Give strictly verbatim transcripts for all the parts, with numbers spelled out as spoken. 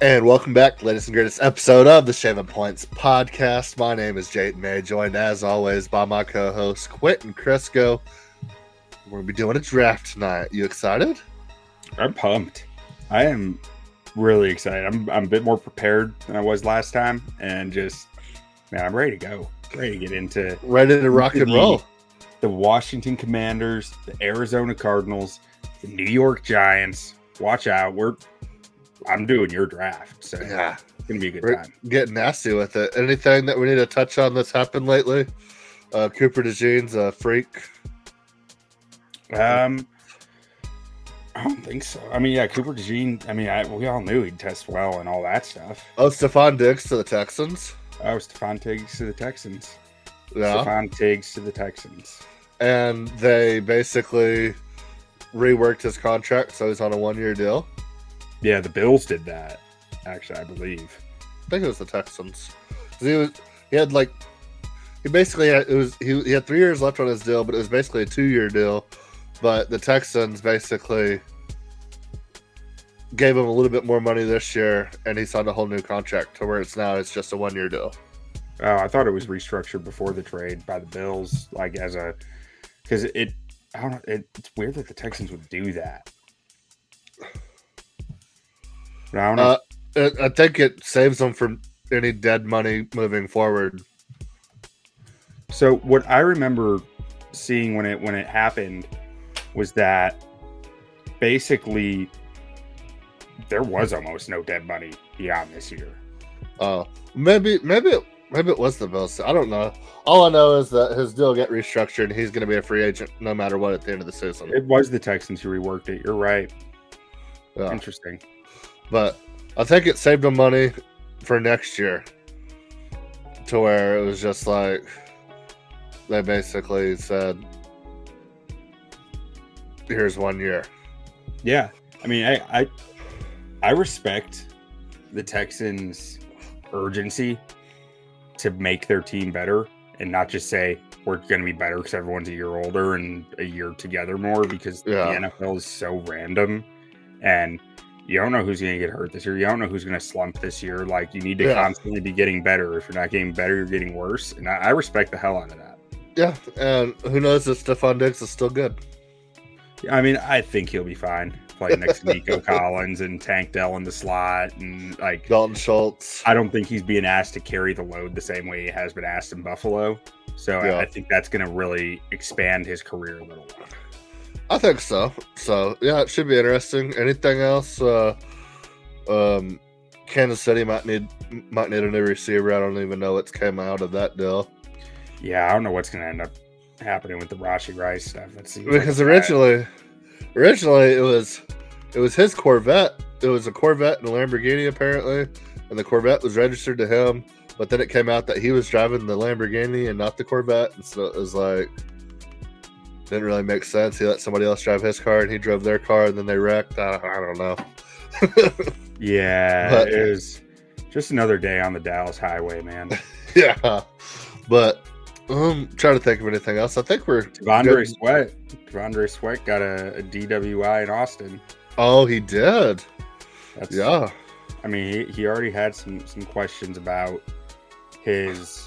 And welcome back to the latest and greatest episode of the Shaving Points podcast. My name is Jayden May, joined as always by my co-host Quentin Crisco. We're going to be doing a draft tonight. You excited? I'm pumped. I am really excited. I'm, I'm a bit more prepared than I was last time. And just, man, I'm ready to go. Ready to get into... Ready to rock and the, roll. The Washington Commanders, the Arizona Cardinals, the New York Giants. Watch out. We're... I'm doing your draft, so yeah, it's gonna be a good We're time. Getting nasty with it. Anything that we need to touch on that's happened lately? Uh, Cooper DeJean's a freak. Um, I don't think so. I mean, yeah, Cooper DeJean. I mean, I, we all knew he'd test well and all that stuff. Oh, Stephon Diggs to the Texans. Oh, Stephon Diggs to the Texans. Yeah, Stephon Diggs to the Texans. And they basically reworked his contract, so he's on a one-year deal. Yeah, the Bills did that, actually, I believe. I think it was the Texans. He was he had like he basically had it was he, he had three years left on his deal, but it was basically a two year deal. But the Texans basically gave him a little bit more money this year, and he signed a whole new contract to where it's now it's just a one year deal. Oh, I thought it was restructured before the trade by the Bills, like as a because it I don't know it, it's weird that the Texans would do that. I don't know. Uh, I think it saves them from any dead money moving forward. So what I remember seeing when it when it happened was that basically there was almost no dead money beyond this year. Oh, uh, maybe maybe it, maybe it was the Bills. I don't know. All I know is that his deal get restructured, and he's going to be a free agent no matter what at the end of the season. It was the Texans who reworked it. You're right. Yeah. Interesting. But I think it saved them money for next year to where it was just like they basically said, here's one year. Yeah. I mean, I I, I respect the Texans' urgency to make their team better and not just say we're going to be better because everyone's a year older and a year together more because yeah. the N F L is so random and you don't know who's going to get hurt this year. You don't know who's going to slump this year. Like, you need to yeah. constantly be getting better. If you're not getting better, you're getting worse. And I, I respect the hell out of that. Yeah, and who knows if Stephon Diggs is still good. I mean, I think he'll be fine. Playing next to Nico Collins and Tank Dell in the slot. And, like, Dalton Schultz. I don't think he's being asked to carry the load the same way he has been asked in Buffalo. So yeah. I, I think that's going to really expand his career a little bit. I think so. So, yeah, it should be interesting. Anything else? Uh, um, Kansas City might need might need a new receiver. I don't even know what's came out of that deal. Yeah, I don't know what's going to end up happening with the Rashee Rice stuff. Let's see. Because like originally, originally it was it was his Corvette. It was a Corvette and a Lamborghini apparently, and the Corvette was registered to him. But then it came out that he was driving the Lamborghini and not the Corvette, and so it was like. Didn't really make sense. He let somebody else drive his car, and he drove their car, and then they wrecked. I, I don't know. yeah, but, it was just another day on the Dallas highway, man. Yeah, but um, trying to think of anything else. I think we're Devondre Sweat. Devondre Sweat got a, a D W I in Austin. Oh, he did. That's, yeah. I mean, he, he already had some some questions about his.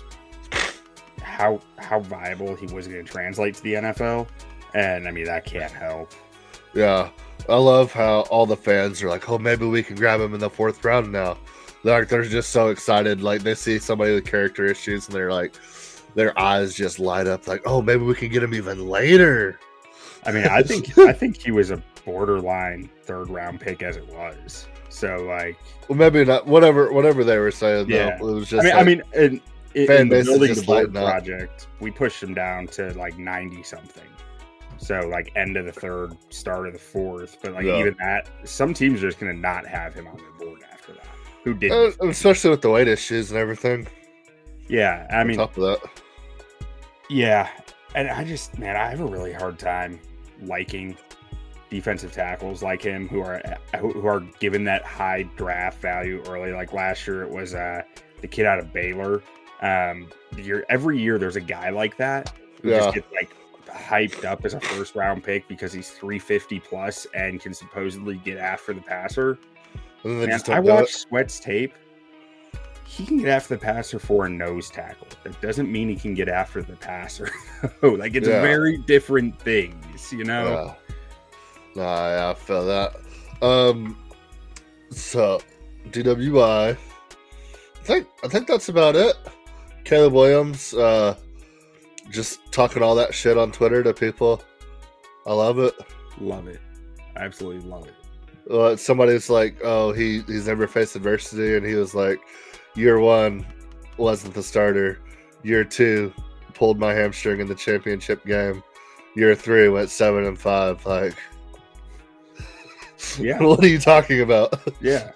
how how viable he was going to translate to the N F L, and I mean that can't help. Yeah, I love how all the fans are like, "Oh, maybe we can grab him in the fourth round now." They're like, they're just so excited, like they see somebody with character issues, and they're like, their eyes just light up, like, "Oh, maybe we can get him even later." I mean, I think I think he was a borderline third round pick as it was. So like, well, maybe not. Whatever, whatever they were saying, yeah. though, it was just. I mean, like, I mean. And, In, Fan in the building the board up. project, we pushed him down to like ninety something. So like end of the third, start of the fourth. But like yeah. even that, some teams are just going to not have him on the board after that. Who didn't? Uh, especially with the weight issues and everything. Yeah, I on mean, top of that. Yeah, and I just man, I have a really hard time liking defensive tackles like him who are who are given that high draft value early. Like last year, it was uh, the kid out of Baylor. Um, year every year there's a guy like that who yeah. just gets like hyped up as a first round pick because he's three fifty plus and can supposedly get after the passer. And then they Man, just don't I do watched it. Sweat's tape. He can get after the passer for a nose tackle. That doesn't mean he can get after the passer. Like, it's Yeah. very different things, you know? Yeah. Nah, yeah, I feel that. Um, so D W I. I think I think that's about it. Caleb Williams, uh, just talking all that shit on Twitter to people. I love it. Love it. Absolutely love it. Uh, somebody's like, "Oh, he he's never faced adversity," and he was like, "Year one wasn't the starter. Year two pulled my hamstring in the championship game. Year three went seven and five." Like, Yeah. what are you talking about? Yeah.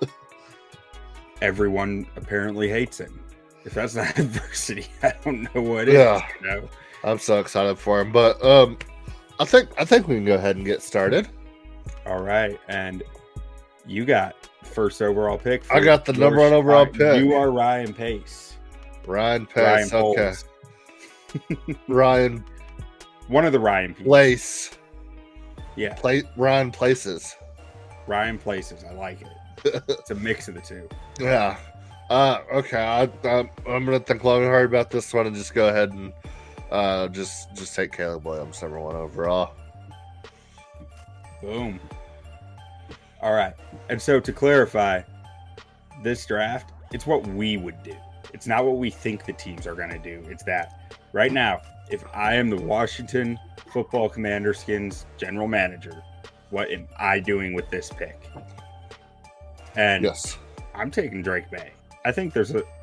Everyone apparently hates him. If that's not adversity, I don't know what is. Yeah. You know? I'm so excited for him, but um, I think I think we can go ahead and get started. All right. And you got first overall pick. I got the number one overall pick. You are Ryan Pace. Ryan Pace. Ryan Okay. Poles. Ryan One of the Ryan Pace. Place. Yeah. Play Ryan Places. Ryan Places. I like it. It's a mix of the two. Yeah. Uh, okay. I, I, I'm gonna think long and hard about this one and just go ahead and uh, just just take Caleb Williams number one overall. Boom. All right. And so to clarify, this draft, it's what we would do. It's not what we think the teams are going to do. It's that right now, if I am the Washington Football Commander Skins general manager, what am I doing with this pick? And Yes. I'm taking Drake May. I think there's a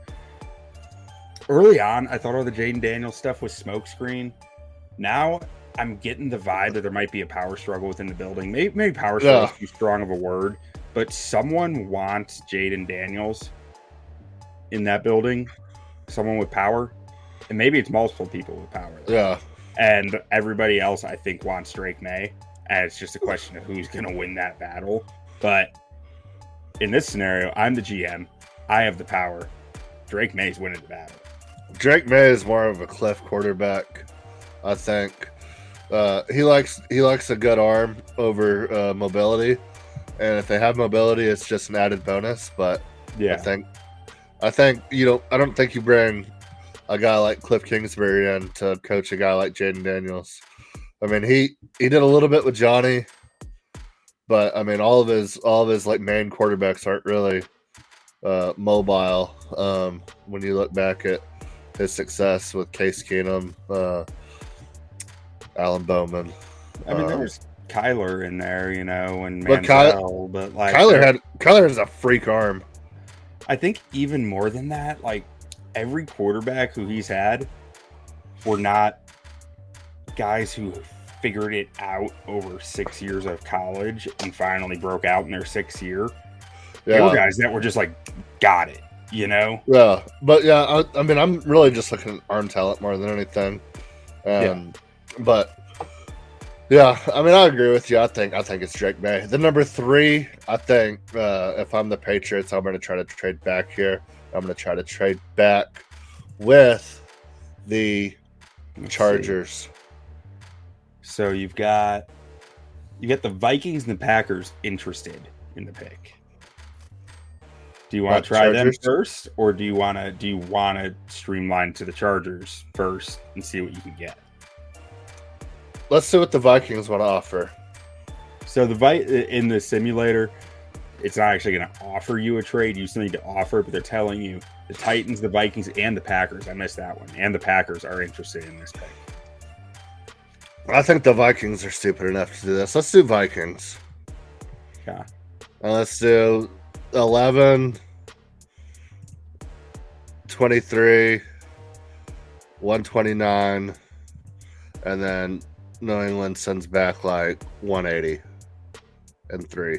early on, I thought all the Jaden Daniels stuff was smokescreen. Now I'm getting the vibe that there might be a power struggle within the building. Maybe, maybe power struggle Yeah. is too strong of a word, but someone wants Jaden Daniels in that building, someone with power, and maybe it's multiple people with power. Yeah. And everybody else, I think, wants Drake May, and it's just a question of who's going to win that battle. But in this scenario, I'm the G M. I have the power. Drake May's winning the battle. Drake May is more of a Cliff quarterback, I think. Uh, he likes he likes a good arm over uh, mobility, and if they have mobility, it's just an added bonus. But Yeah. I think I think you know I don't think you bring a guy like Cliff Kingsbury in to coach a guy like Jaden Daniels. I mean, he he did a little bit with Johnny, but I mean, all of his all of his like main quarterbacks aren't really uh, mobile. Um, when you look back at his success with Case Keenum, uh, Alan Bowman, I mean, um, there's Kyler in there, you know, and But Manziel, Ky- but like Kyler had Kyler has a freak arm. I think even more than that, like every quarterback who he's had were not guys who figured it out over six years of college and finally broke out in their sixth year. They were Yeah, guys that were just like, got it, you know? yeah, but yeah, I, I mean, I'm really just looking at arm talent more than anything. Um, but yeah, I mean, I agree with you. I think I think it's Drake May. The number three, I think, uh, if I'm the Patriots, I'm going to try to trade back here. I'm going to try to trade back with the Let's Chargers. see. So you've got you got the Vikings and the Packers interested in the pick. Do you want Not to try Chargers? them first, or do you want to do you want to streamline to the Chargers first and see what you can get? Let's see what the Vikings want to offer. So the Vi- in the simulator, it's not actually going to offer you a trade. You still need to offer, but they're telling you the Titans, the Vikings, and the Packers. I missed that one. And the Packers are interested in this pick. I think the Vikings are stupid enough to do this. Let's do Vikings. Yeah. And let's do eleven, twenty-three, one twenty-nine, and then New England sends back like one eighty and three.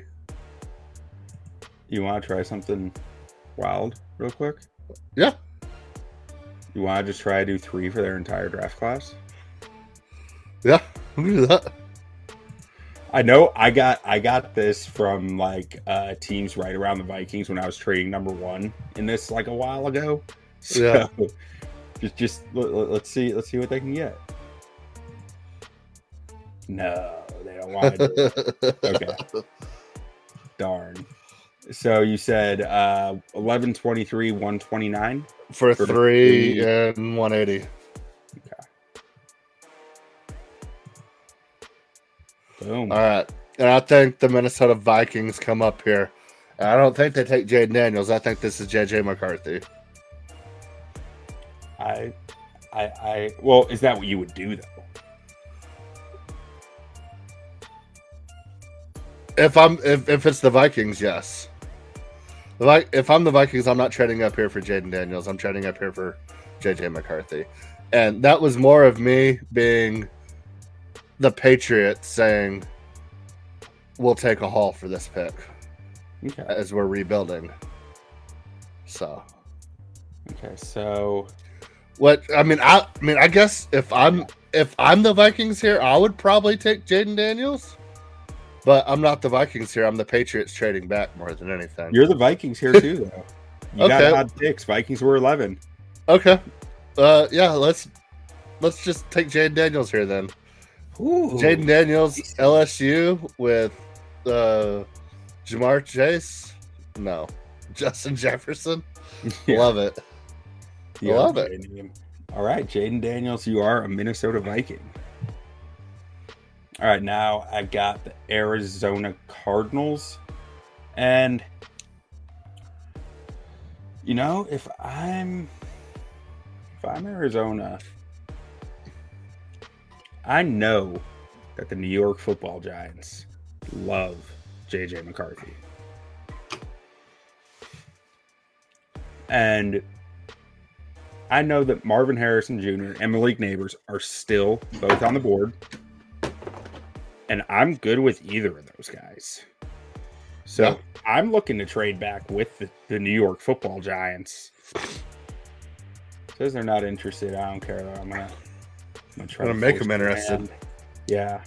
You want to try something wild real quick? Yeah. You want to just try to do three for their entire draft class? Yeah, we can do that. I know I got I got this from like uh, teams right around the Vikings when I was trading number one in this like a while ago. So Yeah. just just let, let- let's see let's see what they can get. No, they don't want to do it. Okay. Darn. So you said uh, eleven twenty-three, one twenty-nine for, for three, three and one eighty. Okay. Boom. All right. And I think the Minnesota Vikings come up here. And I don't think they take Jaden Daniels. I think this is J J McCarthy. I, I, I, well, is that what you would do, though? If I'm, if, if it's the Vikings, yes. Like, if I'm the Vikings, I'm not trading up here for Jaden Daniels. I'm trading up here for J J McCarthy. And that was more of me being the Patriots saying, we'll take a haul for this pick. Okay. As we're rebuilding. So. Okay, so. What, I mean, I, I mean, I guess if I'm, if I'm the Vikings here, I would probably take Jaden Daniels. But I'm not the Vikings here. I'm the Patriots trading back more than anything. You're the Vikings here too, though. You okay. got odd picks. Vikings were eleven. Okay. Uh, yeah. Let's let's just take Jaden Daniels here then. Jaden Daniels, L S U with uh, Jamar Chase. No, Justin Jefferson. Yeah. Love it. You love it. All right, Jaden Daniels, you are a Minnesota Viking. All right, now I've got the Arizona Cardinals. And, you know, if I'm if I'm Arizona, I know that the New York Football Giants love J J McCarthy. And I know that Marvin Harrison Junior and Malik Nabers are still both on the board. And I'm good with either of those guys. So yeah. I'm looking to trade back with the, the New York Football Giants. Says they're not interested. I don't care though. I'm gonna, I'm gonna try I'm gonna to make them interested. Hand. Yeah.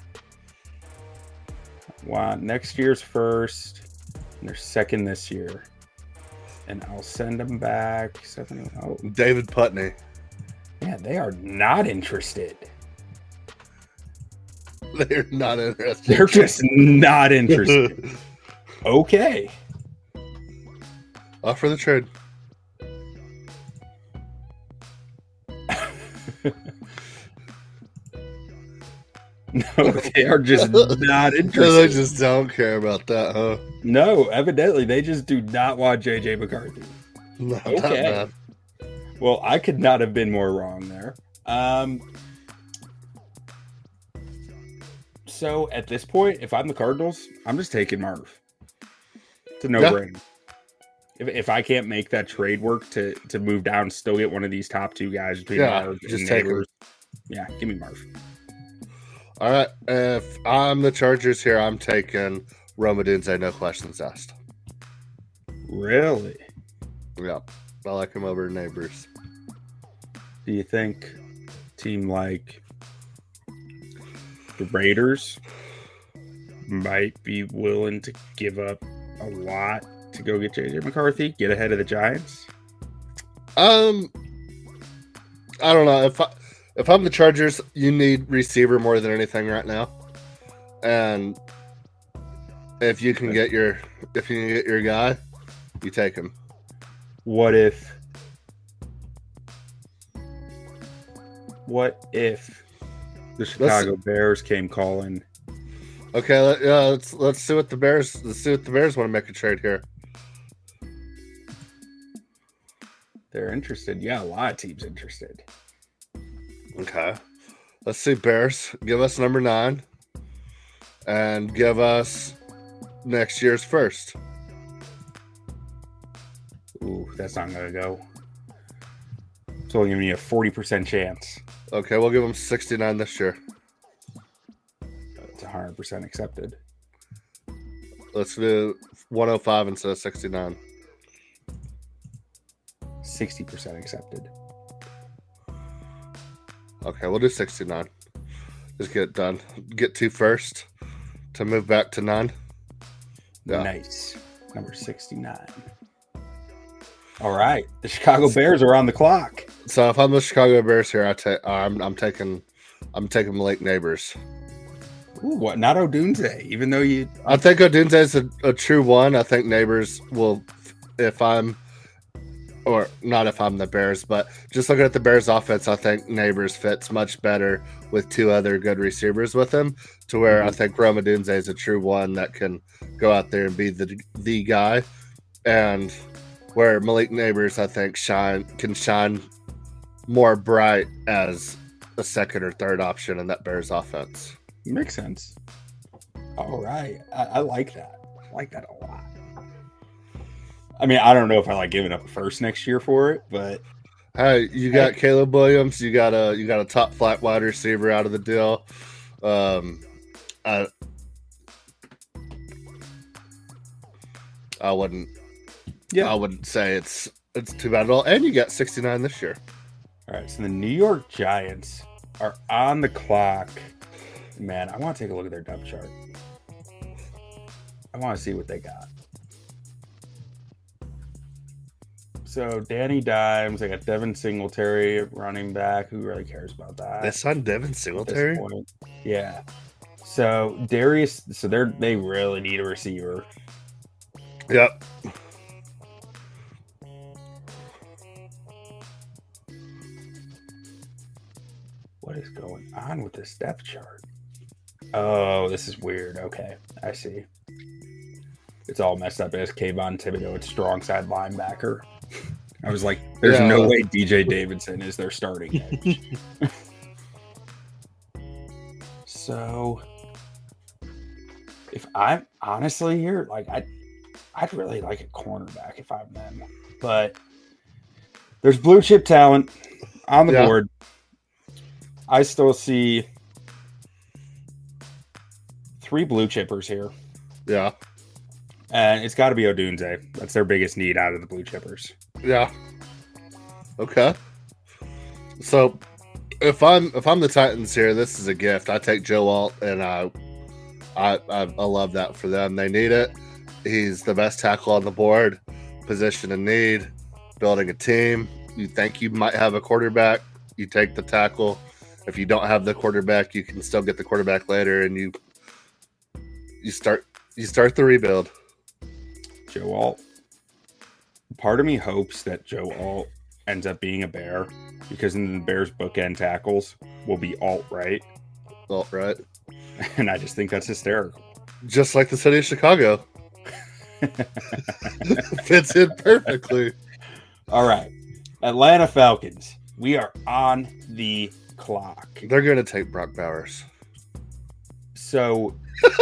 Wow. Next year's first. And they're second this year. And I'll send them back. Seven, oh. David Putney. Yeah, they are not interested. They're not interested. They're just not interested. Okay. Offer the trade. No, they are just not interested. They just don't care about that, huh? No, evidently they just do not want J J McCarthy. No, okay. Well, I could not have been more wrong there. Um. So at this point, if I'm the Cardinals, I'm just taking Marv. It's a no-brainer. Yeah. If if I can't make that trade work to to move down, still get one of these top two guys between yeah, Marv just and take Nabers. Yeah, give me Marv. All right. If I'm the Chargers here, I'm taking Rome Odunze, no questions asked. Really? Yeah. I like him over Nabers. Do you think a team like the Raiders might be willing to give up a lot to go get J J McCarthy, get ahead of the Giants? Um, I don't know. If I, if I'm the Chargers, you need receiver more than anything right now, and if you can get your if you can get your guy, you take him. What if? What if the Chicago let's, Bears came calling? Okay, let, yeah, let's let's see what the Bears let's see what the Bears want to make a trade here. They're interested. Yeah, a lot of teams interested. Okay, let's see. Bears, give us number nine, and give us next year's first. Ooh, that's not gonna go. It's only giving me a forty percent chance. Okay, we'll give them sixty-nine this year. It's one hundred percent accepted. Let's do one oh five instead of sixty-nine. sixty percent accepted. Okay, we'll do sixty-nine. Just get it done. Get two first to move back to nine. Yeah. Nice. Number sixty-nine. All right. The Chicago Bears are on the clock. So if I'm the Chicago Bears here, I take I'm I'm taking I'm taking Malik Nabers. Ooh, what? Not Odunze, even though you. I think Odunze is a, a true one. I think Neighbors will, if I'm, or not if I'm the Bears, but just looking at the Bears offense, I think Neighbors fits much better with two other good receivers with him, to where mm-hmm. I think Rome Odunze is a true one that can go out there and be the the guy, and where Malik Neighbors, I think, shine can shine more bright as a second or third option in that Bears offense. Makes sense. All right. I, I like that. I like that a lot. I mean, I don't know if I like giving up a first next year for it, but hey, you got hey. Caleb Williams, you got a you got a top flat wide receiver out of the deal. Um I I wouldn't yeah. I wouldn't say it's it's too bad at all. And you got sixty-nine this year. All right, so the New York Giants are on the clock. Man, I want to take a look at their depth chart. I want to see what they got. So Danny Dimes, they got Devin Singletary running back. Who really cares about that? They signed Devin Singletary? Yeah. So Darius, so they're they really need a receiver. Yep. What is going on with this depth chart? Oh, this is weird. Okay, I see. It's all messed up as Kayvon Thibodeau, it's strong side linebacker. I was like, there's yeah. no way D J Davidson is their starting edge. So, if I'm honestly here, like, I, I'd really like a cornerback if I'm them. But there's blue chip talent on the yeah. board. I still see three blue chippers here. Yeah. And it's got to be Odunze. That's their biggest need out of the blue chippers. Yeah. Okay. So if I'm if I'm the Titans here, this is a gift. I take Joe Alt, and I I I, I love that for them. They need it. He's the best tackle on the board. Position in need. Building a team. You think you might have a quarterback, you take the tackle. If you don't have the quarterback, you can still get the quarterback later, and you you start you start the rebuild. Joe Alt. Part of me hopes that Joe Alt ends up being a Bear, because in the Bears bookend tackles will be Alt right. Alt right. And I just think that's hysterical. Just like the city of Chicago. Fits in perfectly. All right. Atlanta Falcons. We are on the clock. They're going to take Brock Bowers. So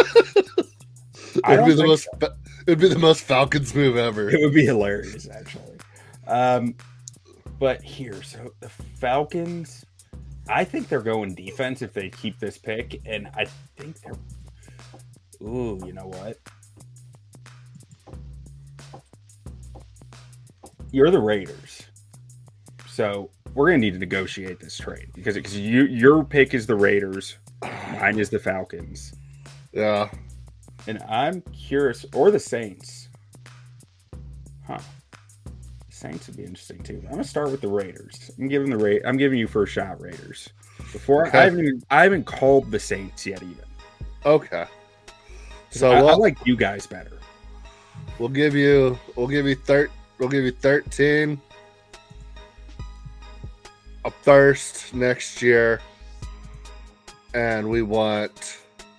I don't it'd, be the most, so. it'd be the most Falcons move ever. It would be hilarious, actually. Um, but here, so the Falcons, I think they're going defense if they keep this pick, and I think they're. Ooh, you know what? You're the Raiders, so we're gonna need to negotiate this trade because because you your pick is the Raiders, mine is the Falcons. Yeah. And I'm curious, or the Saints. Huh. Saints would be interesting too. I'm gonna start with the Raiders. I'm giving the Ra- I'm giving you first shot Raiders. Before okay. I haven't even, I haven't called the Saints yet even. Okay. So I, we'll, I like you guys better. We'll give you we'll give you thir- we'll give you thirteen. A first next year, and we want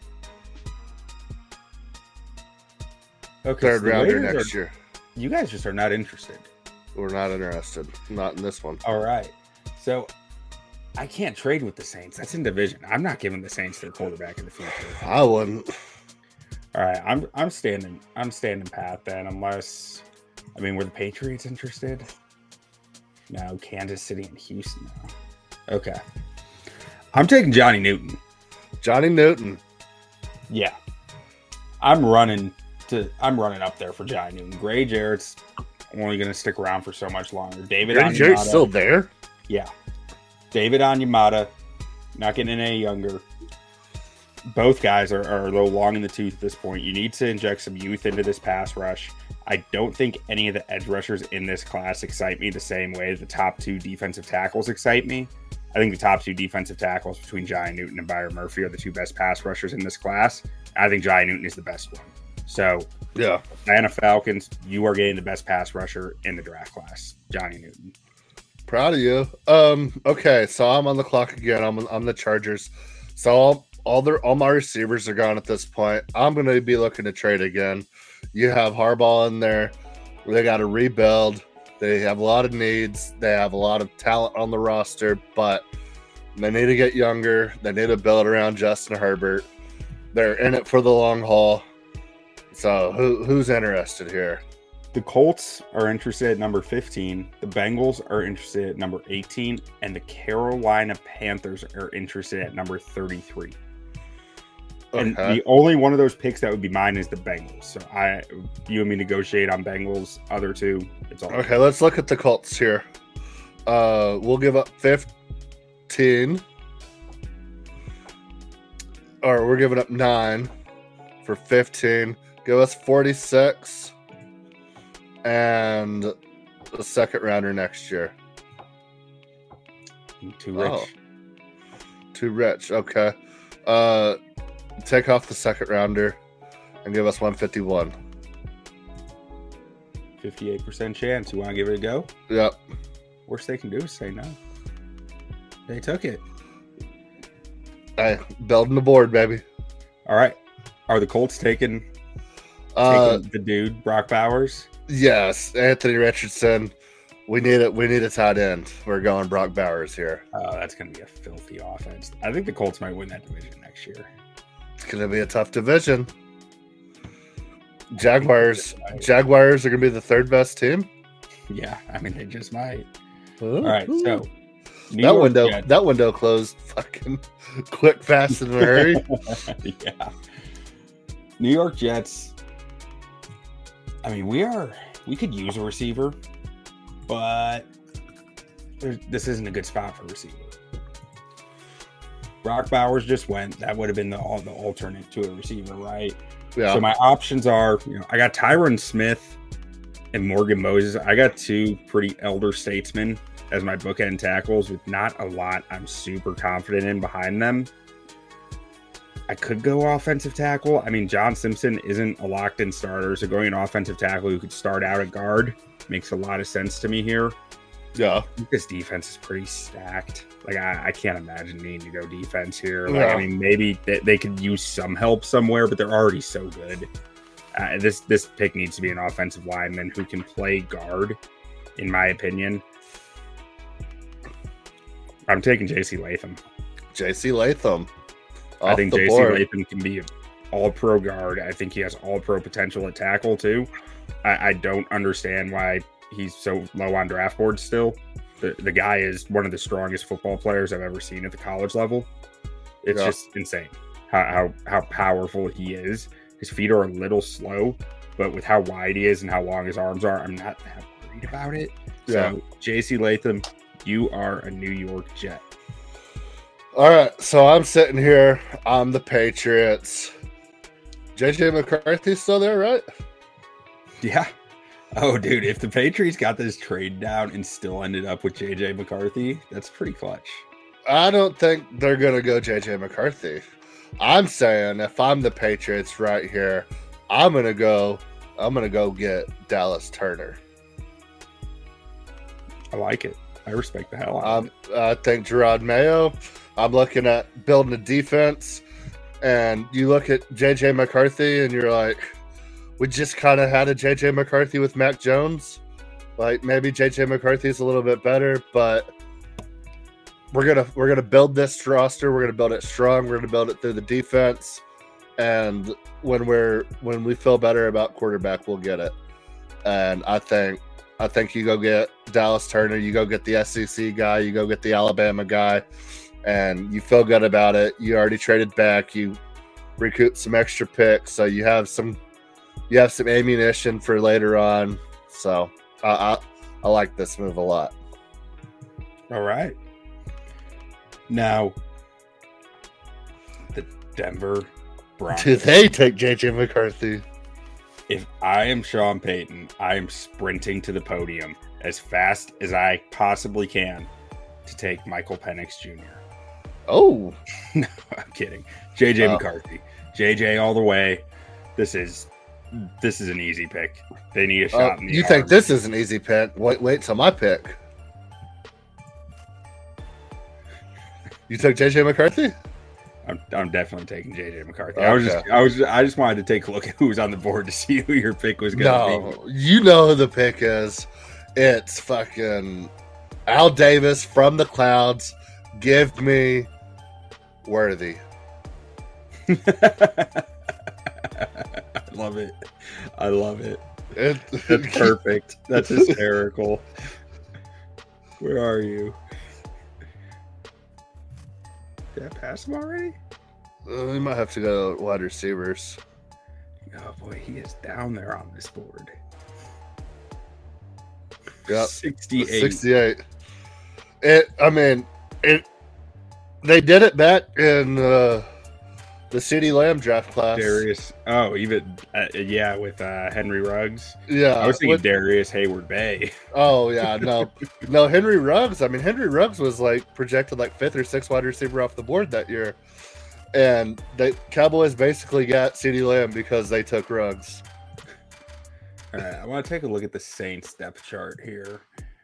okay, third so rounder next are, year. You guys just are not interested. We're not interested. Not in this one. All right. So I can't trade with the Saints. That's in division. I'm not giving the Saints their quarterback in the future. I wouldn't. All right. I'm I'm standing I'm standing pat then, unless I mean were the Patriots interested? No, Kansas City and Houston now. Okay. I'm taking Johnny Newton. Johnny Newton. Yeah. I'm running to I'm running up there for Johnny Newton. Gray Jarrett's only gonna stick around for so much longer. David Gray Jarrett's still there? Yeah. David Onyemata, not getting any younger. Both guys are, are a little long in the tooth at this point. You need to inject some youth into this pass rush. I don't think any of the edge rushers in this class excite me the same way the top two defensive tackles excite me. I think the top two defensive tackles between Jai Newton and Byron Murphy are the two best pass rushers in this class. I think Jai Newton is the best one. So, yeah, Atlanta Falcons, you are getting the best pass rusher in the draft class, Johnny Newton. Proud of you. Um, okay, so I'm on the clock again. I'm I'm the Chargers. So all all their all my receivers are gone at this point. I'm going to be looking to trade again. You have Harbaugh in there. They got to rebuild. They have a lot of needs. They have a lot of talent on the roster, but they need to get younger. They need to build around Justin Herbert. They're in it for the long haul. So who who's interested here? The Colts are interested at number fifteen. The Bengals are interested at number eighteen. And the Carolina Panthers are interested at number thirty-three. And Okay. the only one of those picks that would be mine is the Bengals. So I, you and me negotiate on Bengals. Other two, it's all Okay, let's look at the Colts here. Uh, we'll give up fifteen, or we're giving up nine for fifteen. Give us forty-six and a second rounder next year. too rich. Oh. Too rich. Okay. Uh, take off the second rounder and give us one fifty-one. fifty-eight percent chance. You want to give it a go? Yep. Worst they can do is say no. They took it. Hey, building the board, baby. All right. Are the Colts taking, Uh, taking the dude, Brock Bowers? yes, Anthony Richardson. We need it. We need a tight end. We're going Brock Bowers here. Oh, that's going to be a filthy offense. I think the Colts might win that division next year. It's going to be a tough division. Jaguars. Jaguars are going to be the third best team. Yeah, I mean, they just might. All All right, so New that York window. Jets- That window closed fucking quick, fast, and in a hurry. yeah. New York Jets. I mean, we are. We could use a receiver, but there's, this isn't a good spot for a receiver. Brock Bowers just went. That would have been the the alternate to a receiver, right? Yeah. So my options are, you know, I got Tyron Smith and Morgan Moses. I got two pretty elder statesmen as my bookend tackles with not a lot I'm super confident in behind them. I could go offensive tackle. I mean, John Simpson isn't a locked-in starter, so going an offensive tackle who could start out at guard makes a lot of sense to me here. yeah. I think this defense is pretty stacked. Like, I, I can't imagine needing to go defense here. Like, Yeah. I mean, maybe they, they could use some help somewhere, but they're already so good. Uh, this this pick needs to be an offensive lineman who can play guard, in my opinion. I'm taking J C Latham. J C Latham. I Off think the J C board. Latham can be an all-pro guard. I think he has all-pro potential at tackle, too. I, I don't understand why he's so low on draft boards still. The, the guy is one of the strongest football players I've ever seen at the college level. It's Yeah. just insane how, how, how powerful he is. His feet are a little slow, but with how wide he is and how long his arms are, I'm not that worried about it. Yeah. So, J C Latham, you are a New York Jet. All right, so I'm sitting here. I'm the Patriots. J J McCarthy's still there, right? Yeah. Oh, dude, if the Patriots got this trade down and still ended up with J J McCarthy, that's pretty clutch. I don't think they're gonna go J J McCarthy. I'm saying if I'm the Patriots right here, I'm gonna go. I'm gonna go get Dallas Turner. I like it. I respect the hell out of Um, it. I think Gerard Mayo. I'm looking at building a defense, and you look at J J McCarthy, and you're like, we just kind of had a J J McCarthy with Mac Jones. Like maybe J J McCarthy is a little bit better, but we're gonna we're gonna build this roster. We're gonna build it strong. We're gonna build it through the defense, and when we're when we feel better about quarterback, we'll get it. And I think I think you go get Dallas Turner, you go get the S E C guy, you go get the Alabama guy, and you feel good about it. You already traded back, you recoup some extra picks, so you have some you have some ammunition for later on. So uh, I I like this move a lot. All right. Now, the Denver Broncos. Do they take J J McCarthy? If I am Sean Payton, I am sprinting to the podium as fast as I possibly can to take Michael Penix Junior Oh, No, I'm kidding. J J Oh. McCarthy. J J all the way. This is this is an easy pick. They need a uh, shot in the you arm. think this is an easy pick? Wait, wait till my pick. You took J J McCarthy? I'm, I'm definitely taking J J McCarthy. I was just Okay. I was I just wanted to take a look at who was on the board to see who your pick was going to No, you know who the pick is. It's fucking Al Davis from the clouds. Give me Worthy. be. I love it. I love it. It, That's perfect. That's hysterical. Where are you? Did I pass him already? Uh, we might have to go wide receivers. Oh boy, he is down there on this board. Yep. sixty-eight. sixty-eight. It. I mean, it. They did it back in uh, the CeeDee Lamb draft class. Darius. Oh, even uh, yeah, with uh, Henry Ruggs. Yeah, I was thinking with- Darius Hayward Bay. Oh yeah, no, no. Henry Ruggs. I mean, Henry Ruggs was like projected like fifth or sixth wide receiver off the board that year, and the Cowboys basically got CeeDee Lamb because they took Ruggs. All right, I want to take a look at the Saints depth chart here.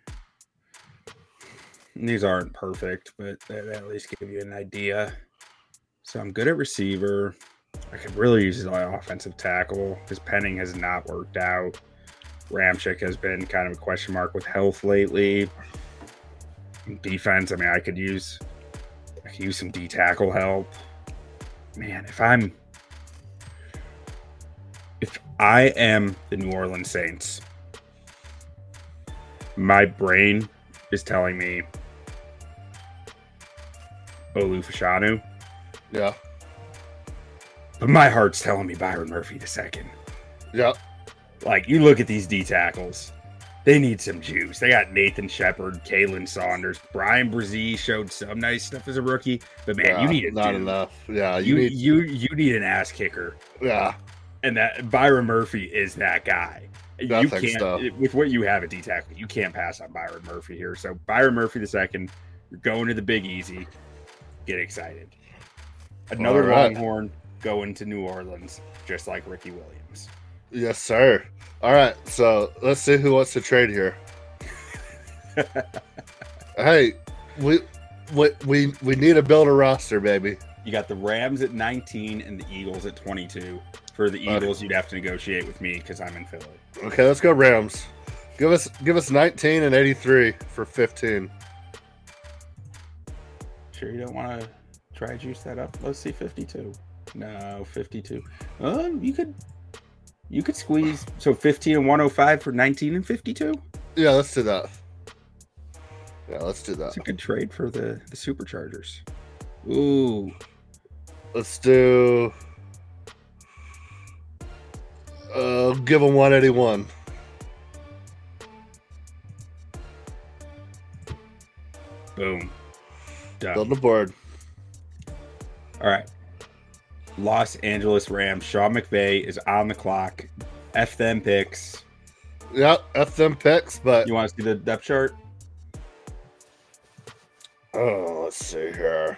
These aren't perfect, but they they at least give you an idea. So I'm good at receiver. I could really use an offensive tackle because Penning has not worked out. Ramczyk has been kind of a question mark with health lately. Defense, I mean, I could use I could use some D tackle help. Man, if I'm if I am the New Orleans Saints, my brain is telling me Olu Fashanu, Yeah, but my heart's telling me Byron Murphy the second. yeah. Like, you look at these D tackles, they need some juice. They got Nathan Shepard, Kalen Saunders, Brian Brzee showed some nice stuff as a rookie, but man, yeah, you need a not dude. enough. Yeah, you, You need. you you need an ass kicker, Yeah, and that Byron Murphy is that guy. I You think can't so. with what you have at D tackle, you can't pass on Byron Murphy here. So Byron Murphy the second, you're going to the Big Easy. Get excited. Another All right. Longhorn going to New Orleans, just like Ricky Williams. yes, sir. All right, so let's see who wants to trade here. Hey, we, we we we need to build a roster, baby. You got the Rams at nineteen and the Eagles at twenty-two. For the Okay. Eagles, you'd have to negotiate with me because I'm in Philly. Okay, let's go Rams. Give us give us nineteen and eighty-three for fifteen. Sure, you don't want to try juice that up? Let's see, fifty-two. No, fifty-two. Um, you could, you could squeeze. So fifteen and one hundred five for nineteen and fifty-two. Yeah, let's do that. Yeah, let's do that. That's a good trade for the the Superchargers. Ooh, Let's do. Uh, give them one eighty-one. boom, done. Build the board. All right. Los Angeles Rams. Sean McVay is on the clock. F them picks. Yep, F them picks, but You want to see the depth chart? oh, let's see here.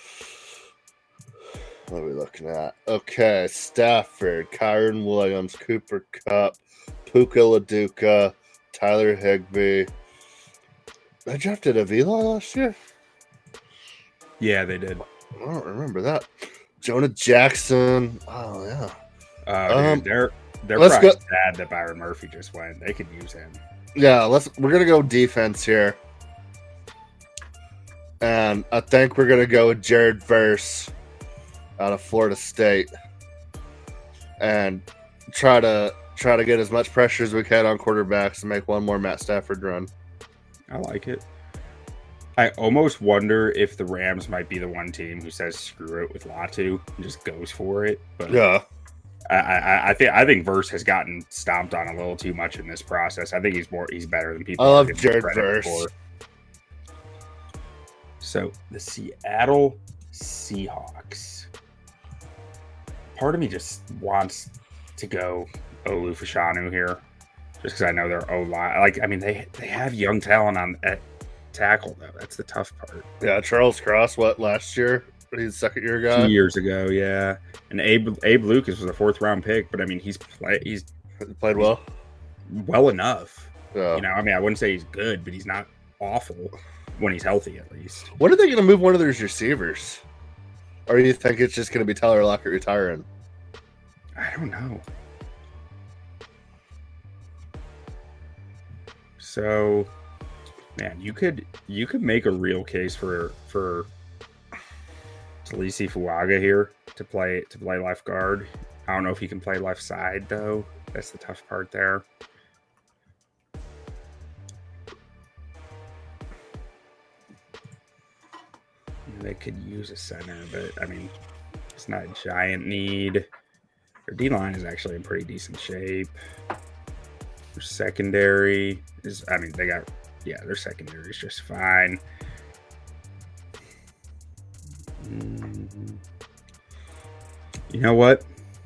What are we looking at? Okay, Stafford, Kyron Williams, Cooper Kupp, Puka LaDuca, Tyler Higbee. They drafted Avila last year? Yeah, they did. I don't remember that. Jonah Jackson. Oh, yeah. Uh, dude, Um, they're they're let's probably go- sad that Byron Murphy just went. They could use him. Yeah, let's. We're gonna go defense here, and I think we're gonna go with Jared Verse out of Florida State, and try to try to get as much pressure as we can on quarterbacks and make one more Matt Stafford run. I like it. I almost wonder if the Rams might be the one team who says screw it with Latu and just goes for it. But Yeah, I, I, I think I think Verse has gotten stomped on a little too much in this process. I think he's more he's better than people. I love are giving Jared credit Verse. for. So the Seattle Seahawks. Part of me just wants to go Olu Fashanu here, just because I know they're O line. Like I mean, they they have young talent on at tackle, though. That's the tough part. Yeah, Charles Cross, what, last year? He's second year guy? Two years ago, yeah. And Abe Abe Lucas was a fourth round pick, but I mean, he's play, he's played well. Well enough. Yeah. You know, I mean, I wouldn't say he's good, but he's not awful when he's healthy, at least. When are they going to move one of those receivers? Or do you think it's just going to be Tyler Lockett retiring? I don't know. So, man, you could you could make a real case for for Talisi Fuaga here to play to play left guard. I don't know if he can play left side though. That's the tough part there. They could use a center, but I mean, it's not a giant need. Their D line is actually in pretty decent shape. Their secondary is, I mean, they got, yeah, their secondary is just fine. Mm-hmm. You know what?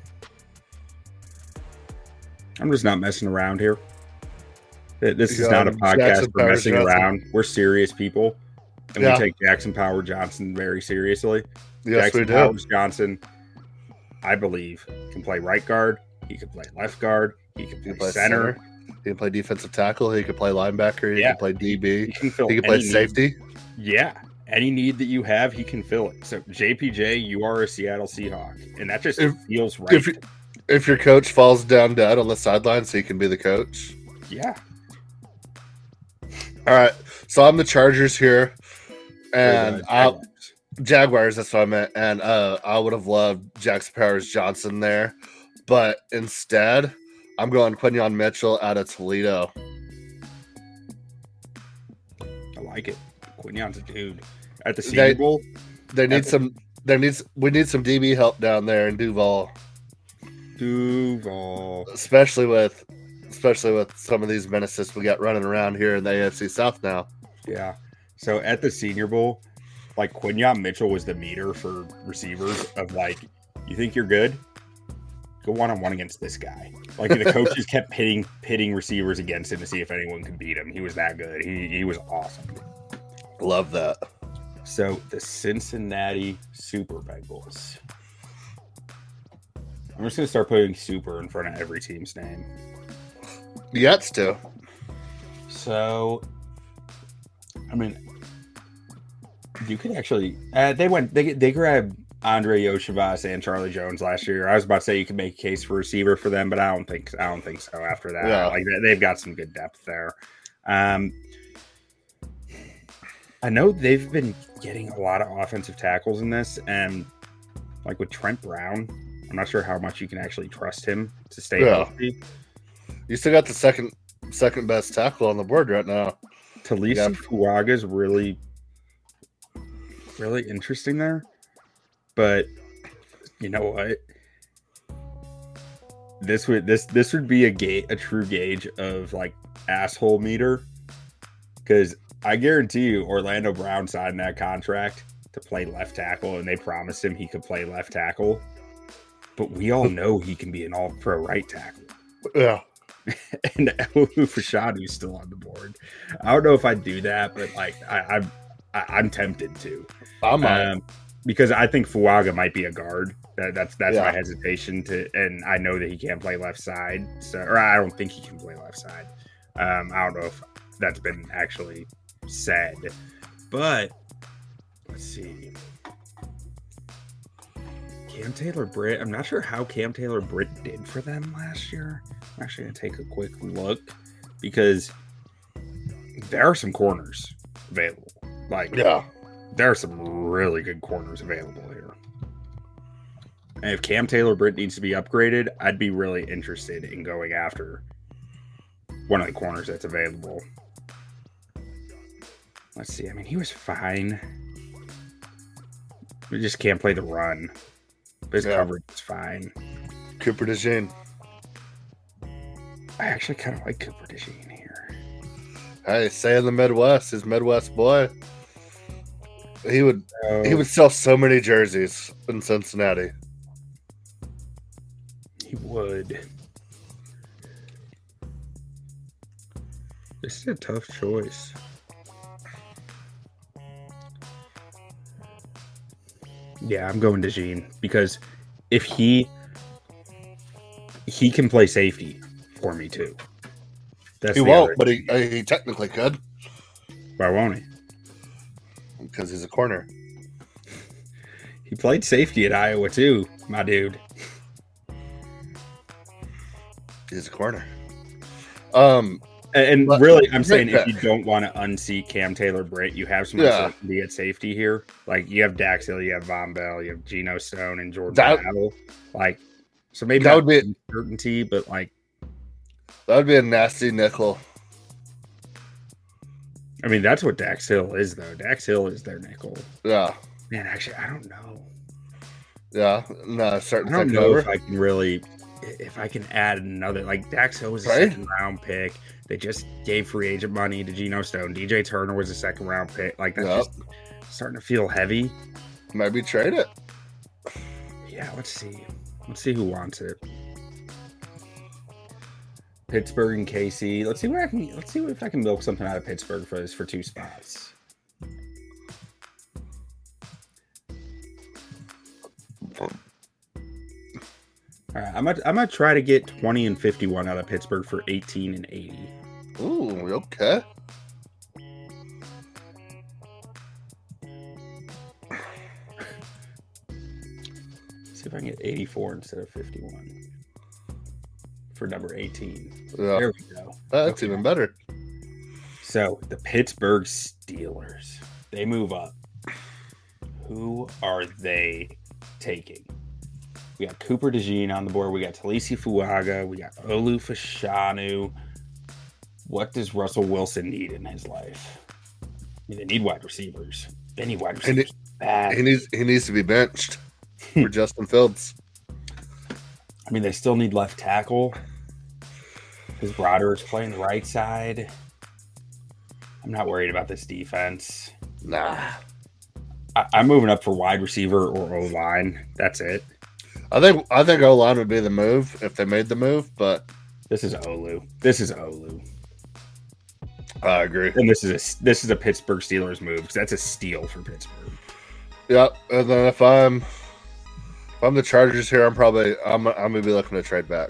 I'm just not messing around here. This is not a podcast for messing around. We're serious people. And yeah. we take Jackson Power Johnson very seriously. Yes, Jackson we do. Powers Johnson, I believe, can play right guard. He can play left guard. He can play, he play center. center. He can play defensive tackle. He can play linebacker. He yeah. can play D B. He can, fill he can play safety. Need. Yeah. Any need that you have, he can fill it. So, J P J, you are a Seattle Seahawk. And that just if, feels right. If, if your coach falls down dead on the sidelines, he can be the coach. Yeah. All right. So, I'm the Chargers here. And I, Jaguars, that's what I meant. And uh, I would have loved Jackson Powers Johnson there. But instead, I'm going Quinyon Mitchell out of Toledo. I like it. Quinyon's a dude. At the Senior Bowl? They need some there needs we need some D B help down there in Duval. Duval. Especially with especially with some of these menaces we got running around here in the A F C South now. Yeah. So at the Senior Bowl, like Quinyon Mitchell was the meter for receivers of like, you think you're good? Go one on one against this guy. Like the coaches kept pitting pitting receivers against him to see if anyone could beat him. He was that good. He he was awesome. Love that. So the Cincinnati Super Bengals. I'm just gonna start putting super in front of every team's name. Yets too. So, I mean, you could actually. Uh, they went. They they grabbed Andre Yoshivas and Charlie Jones last year. I was about to say you could make a case for receiver for them, but I don't think. I don't think so. After that, yeah. Like they've got some good depth there. Um, I know they've been getting a lot of offensive tackles in this, and like with Trent Brown, I'm not sure how much you can actually trust him to stay yeah. healthy. You still got the second second best tackle on the board right now. Talisi yeah. Fuaga is really, really interesting there. But you know what? This would this this would be a ga- a true gauge of like asshole meter, because I guarantee you Orlando Brown signed that contract to play left tackle, and they promised him he could play left tackle. But we all know he can be an all-pro right tackle. Yeah. And Elu Fashadu's still on the board. I don't know if I'd do that, but like I, I'm I, I'm tempted to. I'm um, because I think Fuaga might be a guard. That, that's that's yeah. my hesitation to, and I know that he can't play left side. So, or I don't think he can play left side. Um, I don't know if that's been actually said, but let's see. Cam Taylor Britt. I'm not sure how Cam Taylor Britt did for them last year. I'm actually gonna take a quick look because there are some corners available. Like, yeah. There are some really good corners available here. And if Cam Taylor Britt needs to be upgraded, I'd be really interested in going after one of the corners that's available. Let's see. I mean, he was fine. We just can't play the run. But his yeah. coverage is fine. Cooper DeJean. I actually kind of like Cooper DeJean here. Hey, say in the Midwest, his Midwest boy. He would oh. he would sell so many jerseys in Cincinnati. He would. This is a tough choice. Yeah, I'm going DeJean because if he he can play safety for me too. That's He the won't, other but he, thing. uh, he technically could Why won't he? because he's a corner. He played safety at Iowa too, my dude. He's a corner. Um, And But- really, I'm great saying if pick. you don't want to unseat Cam Taylor Britt, you have some Yeah. uncertainty at safety here. Like you have Dax Hill, you have Von Bell, you have Geno Stone and Jordan That- Battle. Like, so maybe That not would be- uncertainty, but like, that would be a nasty nickel. I mean, that's what Dax Hill is, though. Dax Hill is their nickel. Yeah, Man, actually, I don't know. yeah. No, I certain don't thing know over. if I can really, if I can add another. Like Dax Hill was a Right? second round pick. They just gave free agent money to Geno Stone. D J Turner was a second round pick. Like that's Yep. just starting to feel heavy. Maybe trade it. Yeah, let's see. Let's see who wants it. Pittsburgh and K C. Let's see where I can. Let's see if I can milk something out of Pittsburgh for this for two spots. All right, I'm gonna I'm gonna try to get twenty and fifty-one out of Pittsburgh for eighteen and eighty. Ooh, okay. See if I can get eighty-four instead of fifty-one for number eighteen. Yeah, There we go. that's Okay. even better. So the Pittsburgh Steelers, they move up. Who are they taking? We got Cooper DeJean on the board. We got Talisi Fuaga. We got Olu Fashanu. What does Russell Wilson need in his life? I mean, they need wide receivers. They need wide And receivers bad. He needs he needs to be benched for Justin Fields. I mean, they still need left tackle. Because Broderick's playing the right side. I'm not worried about this defense. Nah, I, I'm moving up for wide receiver or O line. That's it. I think I think O line would be the move if they made the move, but This is Olu. This is Olu, I agree. and this is a this is a Pittsburgh Steelers move because that's a steal for Pittsburgh. Yep. And then if I'm if I'm the Chargers here, I'm probably I'm I'm gonna be looking to trade back.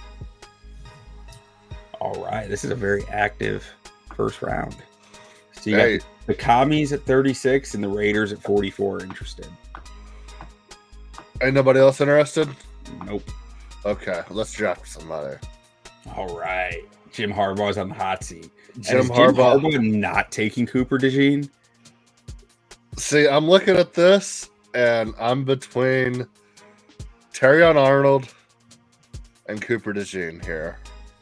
All right, this is a very active first round. So you got Hey, the, the Commies at thirty-six and the Raiders at forty-four. Interested? ain't nobody else interested? Nope. Okay, let's draft somebody. All right, Jim Harbaugh's on the hot seat. And Jim is Harbaugh. Harbaugh not taking Cooper DeJean? See, I'm looking at this, and I'm between Terrion Arnold and Cooper DeJean here.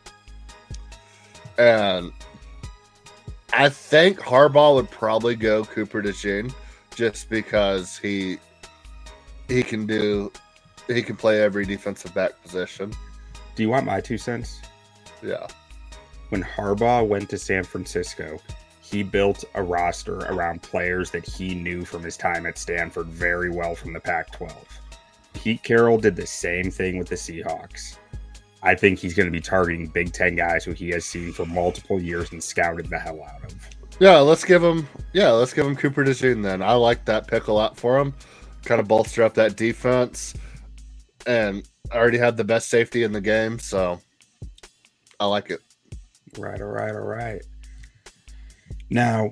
And I think Harbaugh would probably go Cooper DeJean just because he he can do he can play every defensive back position. Do you want my two cents? Yeah. When Harbaugh went to San Francisco, he built a roster around players that he knew from his time at Stanford very well from the Pac twelve. Pete Carroll did the same thing with the Seahawks. I think he's going to be targeting Big Ten guys who he has seen for multiple years and scouted the hell out of. Yeah, let's give him yeah, let's give him Cooper DeJean then. I like that pick a lot for him. Kind of bolster up that defense. And I already had the best safety in the game, so I like it. Right, all right, all right. Now,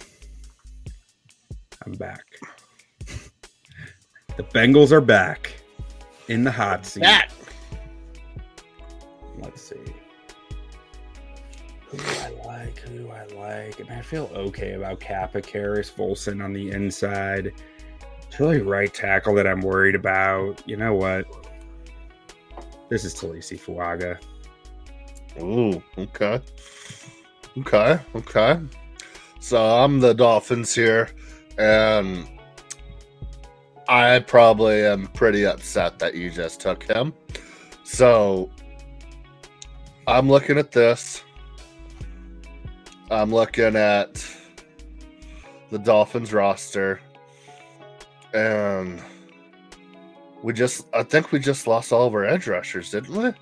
I'm back. The Bengals are back in the hot seat. That Let's see. Who do I like? Who do I like? And I feel okay about Kappa, Karras, Volson on the inside. It's really right tackle that I'm worried about. You know what? This is Talisi Fuaga. Ooh, okay. Okay, okay. So I'm the Dolphins here, and I probably am pretty upset that you just took him. So I'm looking at this. I'm looking at the Dolphins roster, and we just, I think we just lost all of our edge rushers, didn't we?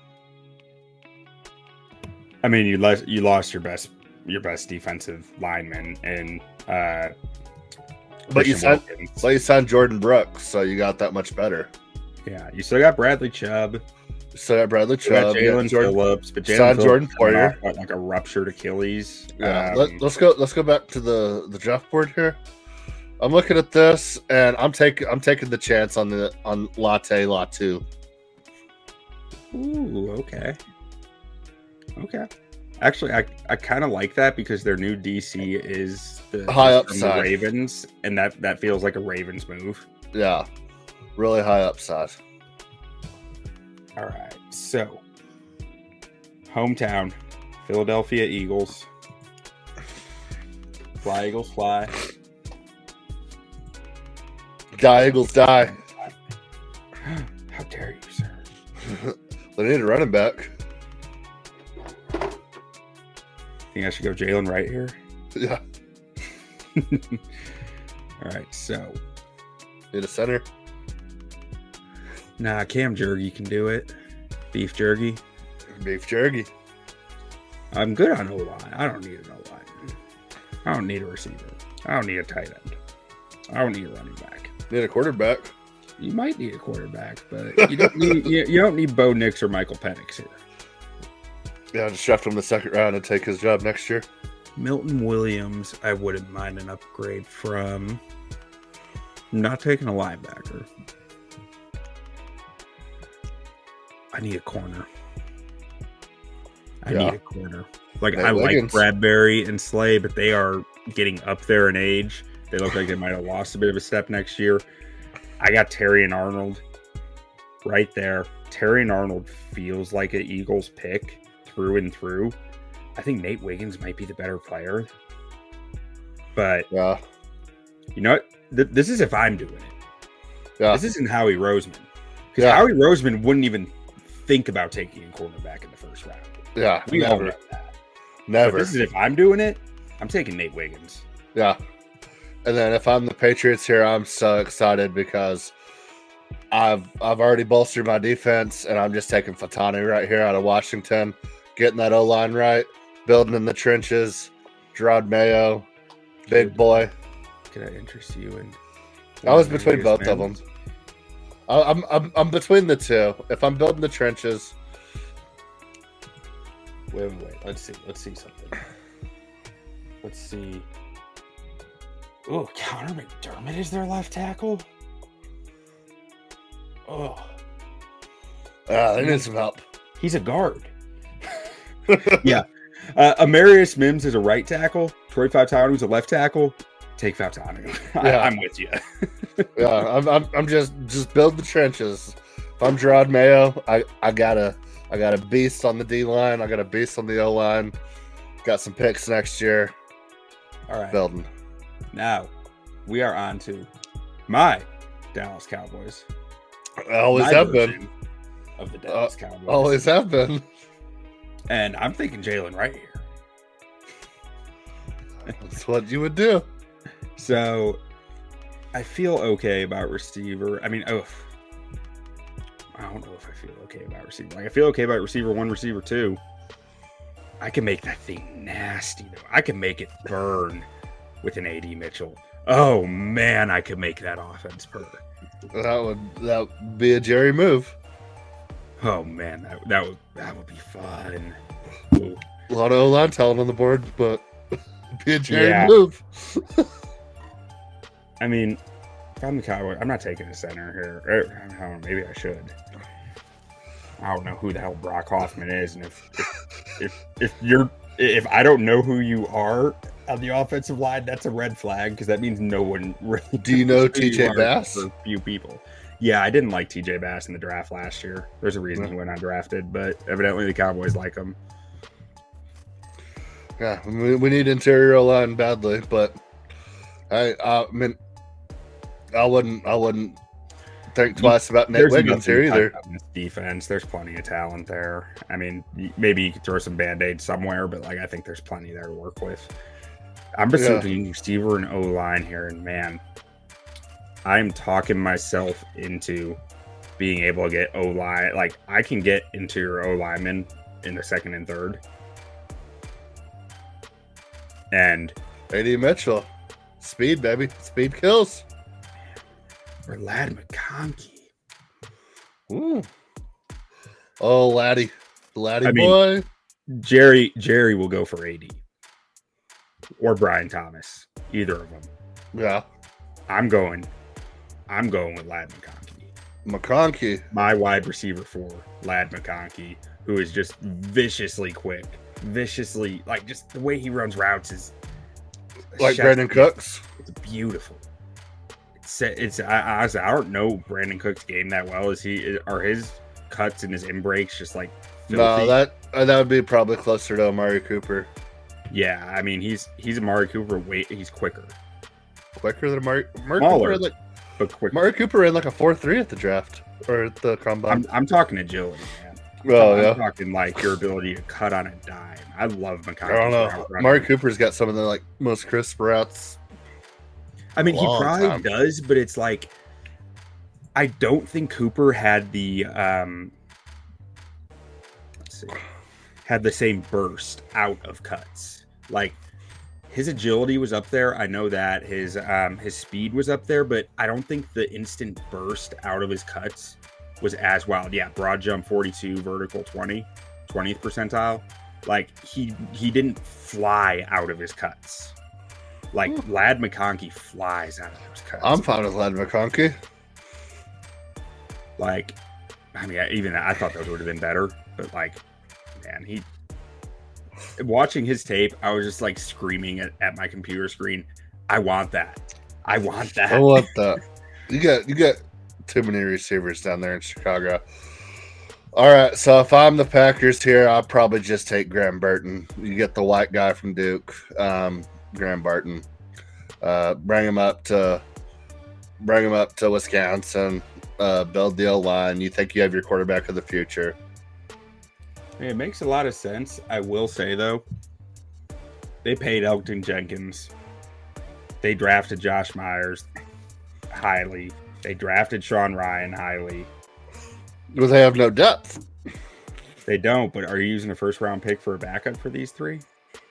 I mean, you lost you lost your best your best defensive lineman in uh, But you Christian signed, Wilkins. but you signed Jordan Brooks, so you got that much better. Yeah, you still got Bradley Chubb. So got Bradley You got Chubb, you got Jalen Jordan, Phillips, but Jalen signed Phillips Jordan is coming Poyer. off, what, like a ruptured Achilles. Yeah, Um, let, let's go. Let's go back to the the draft board here. I'm looking at this, and I'm taking I'm taking the chance on the on Latte Latu. Ooh, okay, okay. Actually, I, I kind of like that because their new D C is the, High is from the upside. Ravens, and that that feels like a Ravens move. Yeah, really high upside. All right, so hometown, Philadelphia Eagles. Fly Eagles fly. Die Eagles die. How dare you, sir? They need a running back. Think I should go Jalen Wright here? Yeah, All right, so need a center. nah, Cam Jergy can do it. Beef Jergy. Beef jerky. I'm good on O-line. I don't need an O-line. I don't need a receiver. I don't need a tight end. I don't need a running back. Need a quarterback. You might need a quarterback, but you don't need you, you don't need Bo Nix or Michael Penix here. Yeah, just draft him in the second round and take his job next year. Milton Williams, I wouldn't mind an upgrade from. I'm not taking a linebacker. I need a corner. I Yeah. need a corner. Like Nate I Wiggins. like Bradbury and Slay, but they are getting up there in age. They look like they might have lost a bit of a step next year. I got Terry and Arnold right there. Terry and Arnold feels like an Eagles pick through and through. I think Nate Wiggins might be the better player. But Yeah, you know what? Th- this is if I'm doing it. yeah, This isn't Howie Roseman. Because Yeah. Howie Roseman wouldn't even think about taking a cornerback in the first round. yeah. We all Never, know that. But never. this is if I'm doing it, I'm taking Nate Wiggins. Yeah. And then if I'm the Patriots here, I'm so excited because I've I've already bolstered my defense, and I'm just taking Fatani right here out of Washington, getting that O line right, building in the trenches. Gerard Mayo, big boy. Could I interest you in? I was between both of men? them. I- I'm I'm I'm between the two. If I'm building the trenches, Wait, wait, wait. Let's see. Let's see something. Let's see. Oh, Connor McDermott is their left tackle. Oh, uh, they need some help. he's a guard. Yeah. Uh, Amarius Mims is a right tackle. Troy Fautanu is a left tackle. Take Fautanu. I, Yeah. I'm with you. Yeah, I'm, I'm I'm just just build the trenches. If I'm Gerard Mayo, I I got a I got a beast on the D line. I got a beast on the O line. Got some picks next year. All right. Building. Now we are on to my Dallas Cowboys. I always My have been. version of the Dallas Uh, Cowboys. Always have been. And I'm thinking Jalen right here. That's what you would do. So I feel okay about receiver. I mean, oh, I don't know if I feel okay about receiver. Like I feel okay about receiver one, receiver two. I can make that thing nasty though. I can make it burn with an A D Mitchell. Oh man, I could make that offense burn. That would that would be a Jerry move. Oh man, that, that would that would be fun. Ooh. A lot of O line talent on the board, but be a Jerry Yeah. move. I mean, if I'm the Cowboy, I'm not taking a center here. Or, I don't know, maybe I should. I don't know who the hell Brock Hoffman is, and if if if, if you're if I don't know who you are on the offensive line, that's a red flag because that means no one really. Do you know knows who T J are Bass? For a few people. Yeah, I didn't like T J Bass in the draft last year. There's a reason he went undrafted, but evidently the Cowboys like him. Yeah, we, we need interior O line badly, but I I mean I wouldn't I wouldn't think twice about Nate There's Wiggins nothing here to either. touch on this defense. There's plenty of talent there. I mean, y- maybe you could throw some band-aids somewhere, but like I think there's plenty there to work with. I'm just Yeah. between receiver and O line here, and man, I'm talking myself into being able to get O line. Like I can get interior O linemen in the second and third, and A D Mitchell, Speed, baby. Speed kills. Or Ladd McConkey. Ooh. Oh, Laddie. Laddie I mean, boy. Jerry Jerry will go for A D. Or Brian Thomas. Either of them. Yeah. I'm going. I'm going with Ladd McConkey. McConkey. My wide receiver for Ladd McConkey, who is just viciously quick. Viciously, like just the way he runs routes is like Brandon Cooks. It's beautiful. It's it's I, honestly I don't know Brandon Cook's game that well. Is he are his cuts and his in breaks just like filthy? No, that uh, that would be probably closer to Amari Cooper. Yeah, I mean he's he's Amari Cooper. Wait, he's quicker, quicker than Amari. Amari Smaller, Cooper, like but quicker. Amari Cooper ran like a four three at the draft or at the combine. I'm, I'm talking agility, man. Oh I'm yeah, talking like your ability to cut on a dime. I love McConkey. I don't know. Amari Cooper's got some of the like most crisp routes. I mean, he probably time. does, but it's like I don't think Cooper had the um let's see, had the same burst out of cuts. Like his agility was up there. I know that his um his speed was up there, but I don't think the instant burst out of his cuts was as wild. Yeah, broad jump forty-two, vertical twenty, twentieth percentile. Like he he didn't fly out of his cuts. Like Ooh. Ladd McConkey flies out of his cuts. I'm fine with Ladd McConkey. Like, I mean, even I thought those would have been better, but like, man, he watching his tape, I was just like screaming at, at my computer screen. I want that. I want that. I want that. You got you got too many receivers down there in Chicago. All right, so if I'm the Packers here, I'll probably just take Graham Burton. You get the white guy from Duke, um, Graham Burton. Uh, bring him up to bring him up to Wisconsin. Uh, build the O line. You think you have your quarterback of the future? It makes a lot of sense. I will say though, they paid Elgton Jenkins. They drafted Josh Myers highly. They drafted Sean Ryan highly. Well, they have no depth. They don't, but are you using a first round pick for a backup for these three?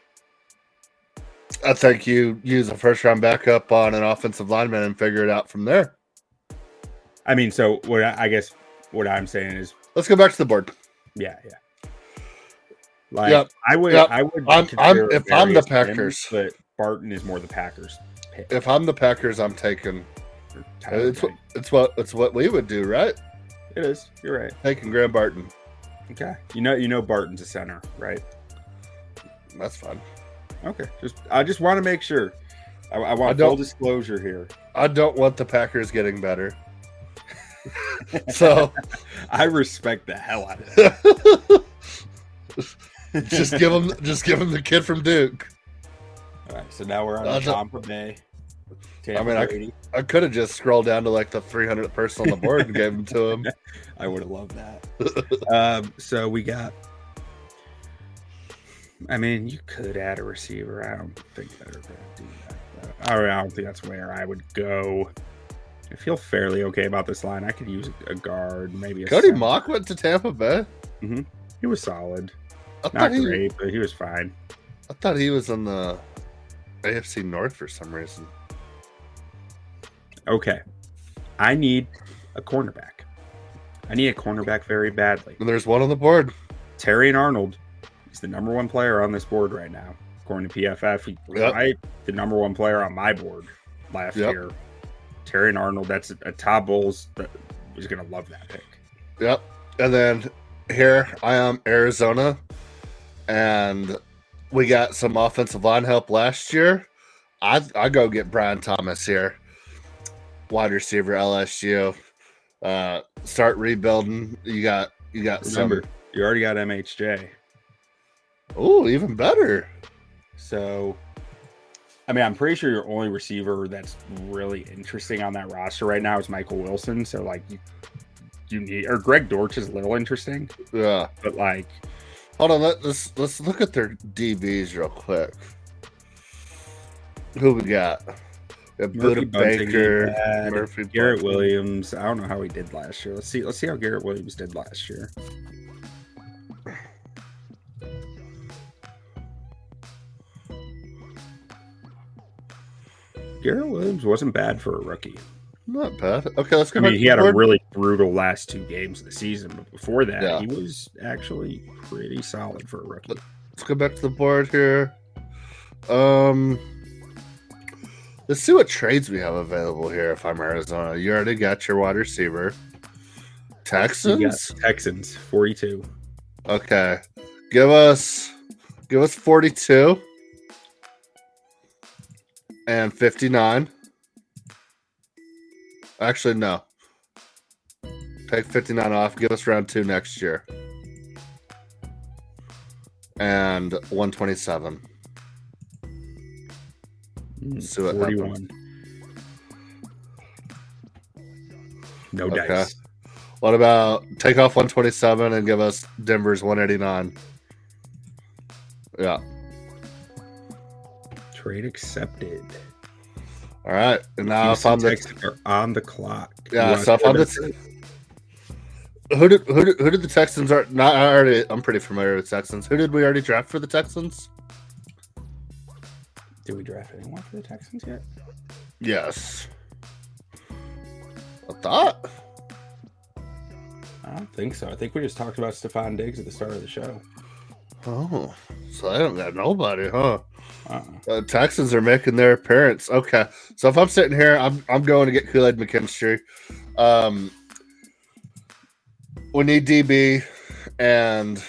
I think you use a first round backup on an offensive lineman and figure it out from there. I mean, so what I, I guess what I'm saying is, let's go back to the board. Yeah, yeah. Like yep. I would, yep. I would. I'm, I'm if I'm the Packers, him, but Barton is more the Packers pick. If I'm the Packers, I'm taking. It's, it's what it's what we would do, right? It is. You're right. Taking Graham Barton. Okay. You know, you know Barton's a center, right? That's fine. Okay. Just I just want to make sure. I, I want I full disclosure here. I don't want the Packers getting better. So I respect the hell out of that. just give him, just give him the kid from Duke. All right. So now we're on uh, Tampa Bay. I mean, I, I could have just scrolled down to like the three hundredth person on the board and gave them to him. I would have loved that. um, so we got, I mean, you could add a receiver. I don't think they're going to do that. I don't, I don't think that's where I would go. I feel fairly okay about this line. I could use a guard, maybe a Cody center. Mock went to Tampa Bay. Mm-hmm. He was solid. I Not he, great, but he was fine. I thought he was in the A F C North for some reason. Okay, I need a cornerback. I need a cornerback very badly. And there's one on the board. Terrion Arnold is the number one player on this board right now, according to P F F. He yep. right, the number one player on my board last yep. year. Terrion Arnold, that's a, a Todd Bowles that is going to love that pick. Yep. And then here I am, Arizona, and we got some offensive line help last year. I I go get Brian Thomas here. Wide receiver, L S U. Uh, start rebuilding. You got you got Remember, some. You already got M H J. Oh, even better. So, I mean, I'm pretty sure your only receiver that's really interesting on that roster right now is Michael Wilson. So, like, you, you need or Greg Dortch is a little interesting. Yeah, but like, hold on. Let, let's let's look at their D Bs real quick. Who we got? Murphy Baker, Murphy Garrett Bunting. Williams. I don't know how he did last year. Let's see. Let's see how Garrett Williams did last year. Garrett Williams wasn't bad for a rookie. Not bad. Okay, let's go I back mean, to he had the board. a really brutal last two games of the season, but before that, Yeah. he was actually pretty solid for a rookie. Let's go back to the board here. Um, let's see what trades we have available here. If I'm Arizona, you already got your wide receiver. Texans. Texans, forty-two. Okay, give us, give us forty-two and fifty-nine. Actually, no. Take fifty-nine off. Give us round two next year. And one twenty-seven. Let's see what forty-one. happens. No Okay. dice. What about take off one twenty-seven and give us Denver's one eighty-nine? Yeah. Trade accepted. All right. And now if I'm the Texans are on the clock. yeah, You wanna so if say I'm about the who did who did, who did the Texans are not I already I'm pretty familiar with Texans. Who did we already draft for the Texans? Did we draft anyone for the Texans yet? Yes. I thought. I don't think so. I think we just talked about Stephon Diggs at the start of the show. Oh, so I don't got nobody, huh? Uh-uh. Uh, Texans are making their appearance. Okay, so if I'm sitting here, I'm I'm going to get Kool-Aid McKinstry. Um, we need D B and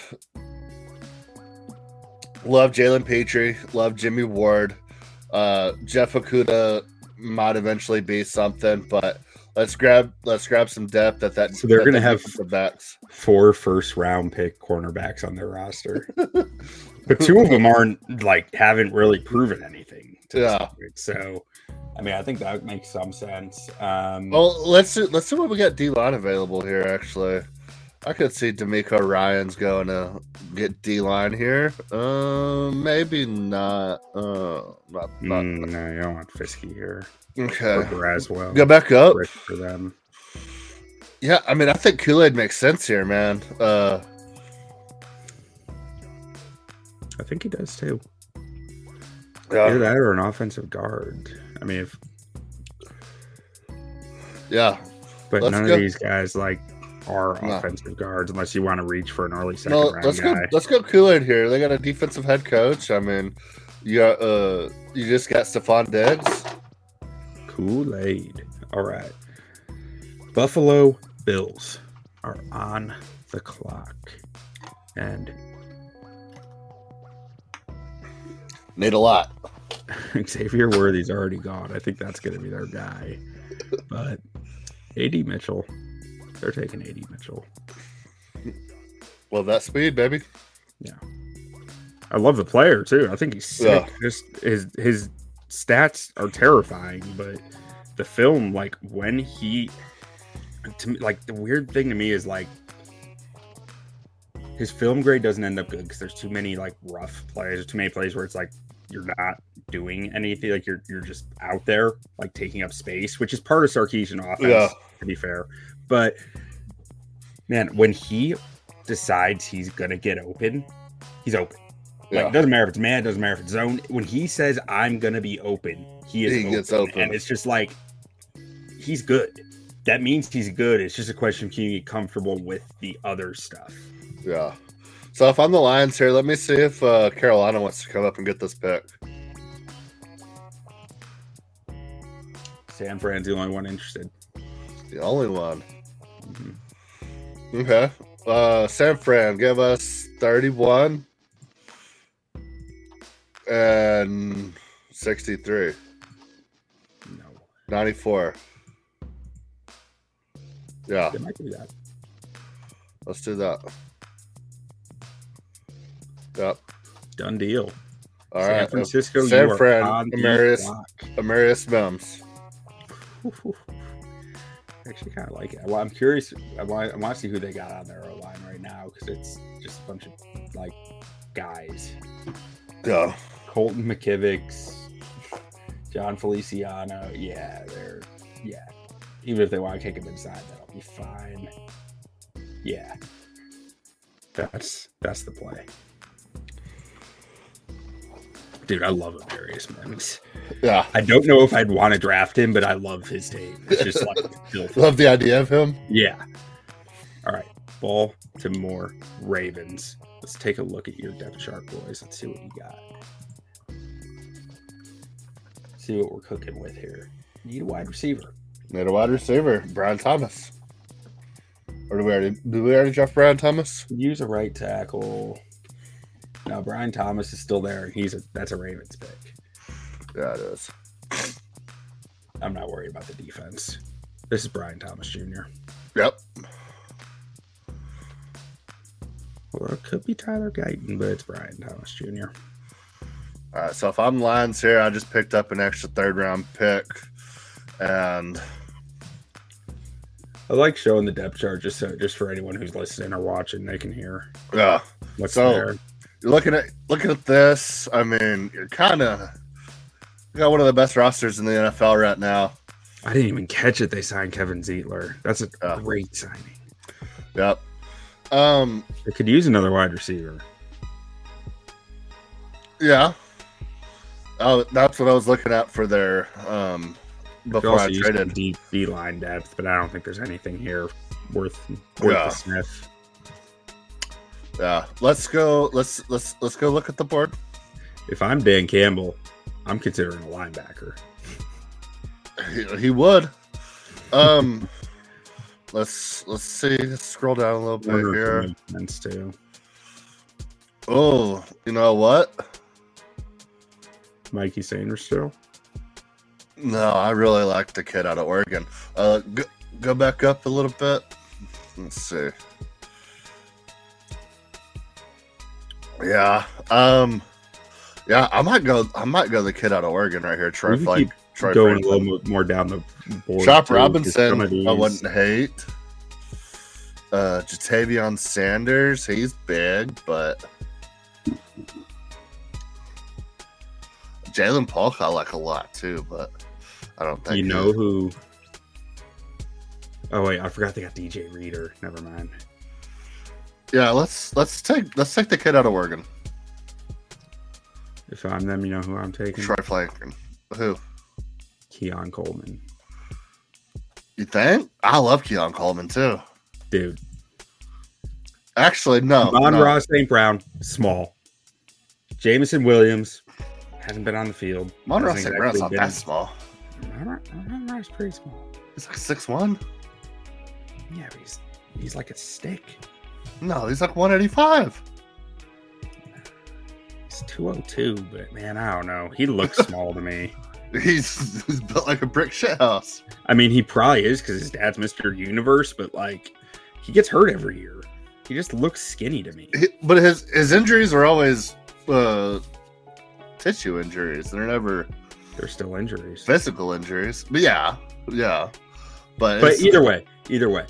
love Jalen Petrie, love Jimmy Ward. Uh, Jeff Okuda might eventually be something, but let's grab let's grab some depth at that. So they're at gonna the have defensive backs. Four first round pick cornerbacks on their roster. But two of them aren't like haven't really proven anything to Yeah. this point. So I mean I think that makes some sense. Um Well, let's see, let's see what we got D-line available here. Actually, I could see D'Amico Ryan's going to get D-line here. Uh, maybe not. Uh, not, not mm, no, you don't want Fisky here. okay. Or Braswell. Go back up. Rich for them. Yeah, I mean, I think Kool-Aid makes sense here, man. Uh, I think he does too. yeah, Either that or an offensive guard. I mean, if yeah. but Let's none go. of these guys like are No. offensive guards unless you want to reach for an early second No, round let's go. guy. Let's go Kool-Aid here. They got a defensive head coach. I mean, you got uh, you just got Stephon Diggs. Kool-Aid. All right. Buffalo Bills are on the clock. And Need a lot. Xavier Worthy's already gone. I think that's going to be their guy. But A D Mitchell, they're taking A D Mitchell. Love that speed, baby. I love the player too. I think he's sick. Yeah. Just his his stats are terrifying, but the film, like when he, to me, like the weird thing to me is like his film grade doesn't end up good because there's too many like rough plays, there's too many plays where it's like you're not doing anything, like you're you're just out there like taking up space, which is part of Sarkisian offense. Yeah. To be fair, but man, when he decides he's gonna get open, he's open. Like, Yeah. it doesn't matter if it's man, it doesn't matter if it's zone. When he says, I'm going to be open, he is He open. gets open. And it's just like, he's good. That means he's good. It's just a question of can you get comfortable with the other stuff? Yeah. So if I'm the Lions here, let me see if uh, Carolina wants to come up and get this pick. San Fran's the only one interested. The only one. Mhm. Okay. Uh, San Fran, give us thirty-one and sixty-three. No. ninety-four. Yeah, They might do that. let's do that. Yep. Done deal. All San right. Francisco, San you are Fran, on the Amarius, clock. Amarius Mims. I actually kind of like it. Well, I'm curious. I want, I want to see who they got on their O line right now because it's just a bunch of like guys. Yeah. Colton McKivicks, John Feliciano. Yeah, they're yeah. Even if they want to kick him inside, that'll be fine. Yeah, that's that's the play. Dude, I love Amarius Mims. Yeah. I don't know if I'd want to draft him, but I love his team. It's just like filthy. Love the idea of him. Yeah. All right. Baltimore Ravens. Let's take a look at your depth chart, boys. Let's see what you got. See what we're cooking with here. Need a wide receiver. Need a wide receiver. Brian Thomas. Or do we already do we already draft Brian Thomas? Use a right tackle. No, Brian Thomas is still there. He's a that's a Ravens pick. Yeah, it is. I'm not worried about the defense. This is Brian Thomas Junior Yep. Well, it could be Tyler Guyton, but it's Brian Thomas Junior All right, so if I'm Lions here, I just picked up an extra third round pick, and I like showing the depth chart just so just for anyone who's listening or watching, they can hear yeah. what's So there. you're looking at looking at this. I mean, you're kind of you got one of the best rosters in the N F L right now. I didn't even catch it. They signed Kevin Zeitler. That's a Yeah. great signing. Yep. Um. They could use another wide receiver. Yeah. Oh, that's what I was looking at for their um They before also I use some traded. deep D line depth, but I don't think there's anything here worth worth Yeah. the sniff. Yeah. Let's go. Let's let's let's go look at the board. If I'm Dan Campbell, I'm considering a linebacker. He, he would. Um. let's let's see. Let's scroll down a little bit Wonder if here. it makes sense too. Oh, you know what? Mikey Sanders still. No, I really like the kid out of Oregon. Uh, go, go back up a little bit. Let's see. Yeah. Um. Yeah, I might go. I might go the kid out of Oregon right here. Troy We can Flank. keep Troy Going a Franklin. little more down the board. Chop too, 'cause some Robinson. of I these- wouldn't hate. Uh, Jatavion Sanders. He's big, but Jalen Polk I like a lot too. But I don't think You he- know who? Oh wait, I forgot they got D J Reader. Never mind. Yeah, let's let's take let's take the kid out of Oregon. If I'm them, you know who I'm taking? Troy Flankin. Who? Keon Coleman. You think? I love Keon Coleman too. Dude. Actually, no. Von no. Ross Saint Brown, small. Jameson Williams hasn't been on the field. Monroe Hasn't Saint Brown's not exactly that small. been- Von Ross is pretty small. He's like six one. Yeah, but he's he's like a stick. No, he's like one eighty-five. He's two oh two, but man, I don't know. He looks small to me. He's, he's built like a brick shit house. I mean, he probably is because his dad's Mister Universe, but like, he gets hurt every year. He just looks skinny to me. He, but his his injuries are always uh, tissue injuries. They're never There's still injuries. physical injuries. But yeah, yeah. But, But it's- either way, either way,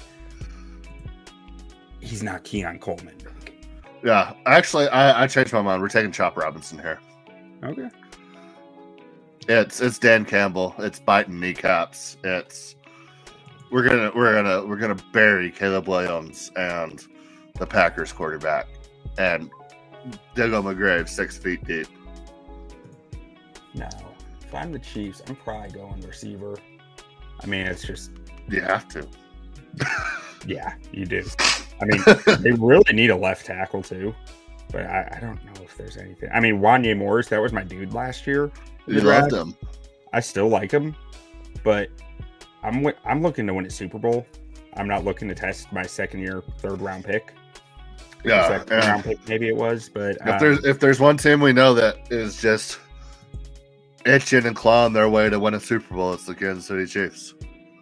he's not Keon Coleman. yeah. Actually, I, I changed my mind. We're taking Chop Robinson here. Okay. It's it's Dan Campbell. It's biting kneecaps. It's we're gonna we're gonna we're gonna bury Caleb Williams and the Packers quarterback and Diggle McGrave six feet deep. No. If I'm the Chiefs, I'm probably going receiver. I mean, it's just, You have to. yeah, you do. I mean, they really need a left tackle too, but I, I don't know if there's anything. I mean, Wanye Morris, that was my dude last year. in You the loved draft. him. I still like him, but I'm wi- I'm looking to win a Super Bowl. I'm not looking to test my second year, third round pick. Yeah. second and round pick, maybe it was, but If uh, there's if there's one team we know that is just itching and clawing their way to win a Super Bowl, it's the Kansas City Chiefs.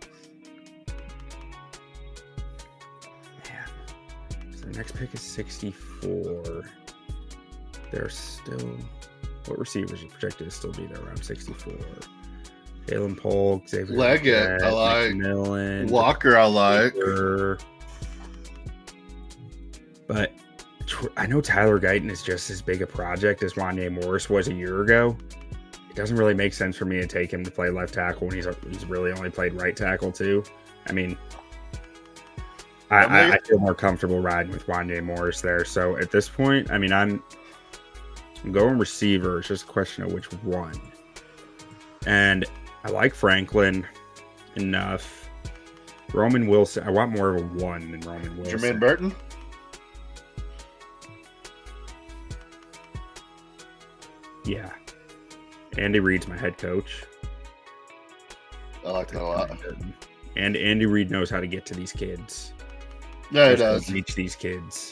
man. So the next pick is sixty-four. They're still, what receivers are projected to still be there around sixty-four? Jalen Polk, Xavier Leggett, I like. McMillan, Walker, I like. Walker. But I know Tyler Guyton is just as big a project as Wanye Morris was a year ago. It doesn't really make sense for me to take him to play left tackle when he's he's really only played right tackle too. I mean, I, I mean- I, I feel more comfortable riding with Wanye Morris there. So at this point, I mean, I'm I'm going receiver. It's just a question of which one. And I like Franklin enough. Roman Wilson. I want more of a one than Roman Wilson. Jermaine Burton? Yeah. Andy Reid's my head coach. I like that a lot. And Andy Reid knows how to get to these kids. Yeah, he does. Reach these kids.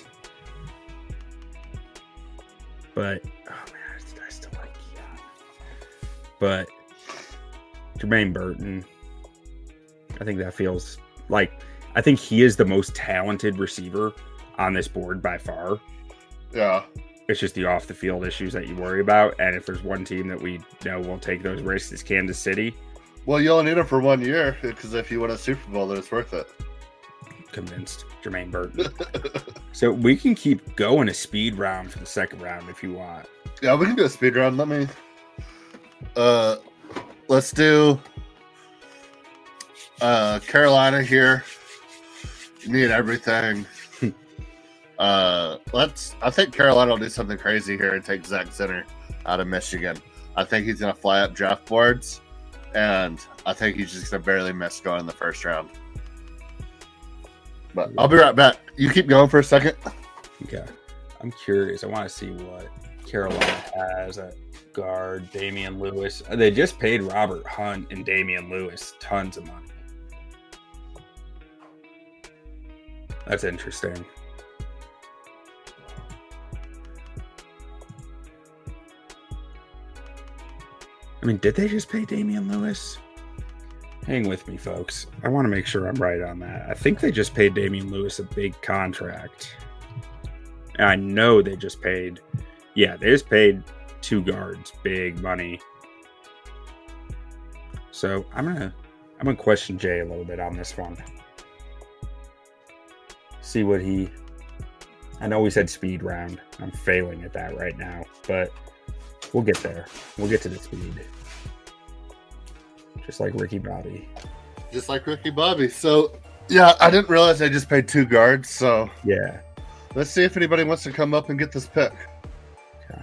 But, oh man, I still like Keon. But Jermaine Burton, I think that feels like, I think he is the most talented receiver on this board by far. Yeah. It's just the off the field issues that you worry about. And if there's one team that we know will take those risks, it's Kansas City. Well, you only need him for one year because if you win a Super Bowl, then it's worth it. Convinced. Jermaine Burton. So we can keep going a speed round for the second round if you want. Yeah, we can do a speed round. Let me. Uh, let's do. Uh, Carolina here. You need everything. uh, let's. I think Carolina will do something crazy here and take Zach Zinner out of Michigan. I think he's gonna fly up draft boards, and I think he's just gonna barely miss going in the first round. But I'll be right back. You keep going for a second. Okay. I'm curious. I want to see what Carolina has at guard. Damian Lewis. They just paid Robert Hunt and Damian Lewis tons of money. That's interesting. I mean, did they just pay Damian Lewis? Hang with me, folks. I want to make sure I'm right on that. I think they just paid Damian Lewis a big contract. And I know they just paid, yeah, they just paid two guards big money. So I'm gonna, I'm gonna question Jay a little bit on this one. See what he. I know we said speed round. I'm failing at that right now, but we'll get there. We'll get to the speed. Just like Ricky Bobby. Just like Ricky Bobby. So, yeah, I didn't realize they just paid two guards. So, yeah. Let's see if anybody wants to come up and get this pick. Okay.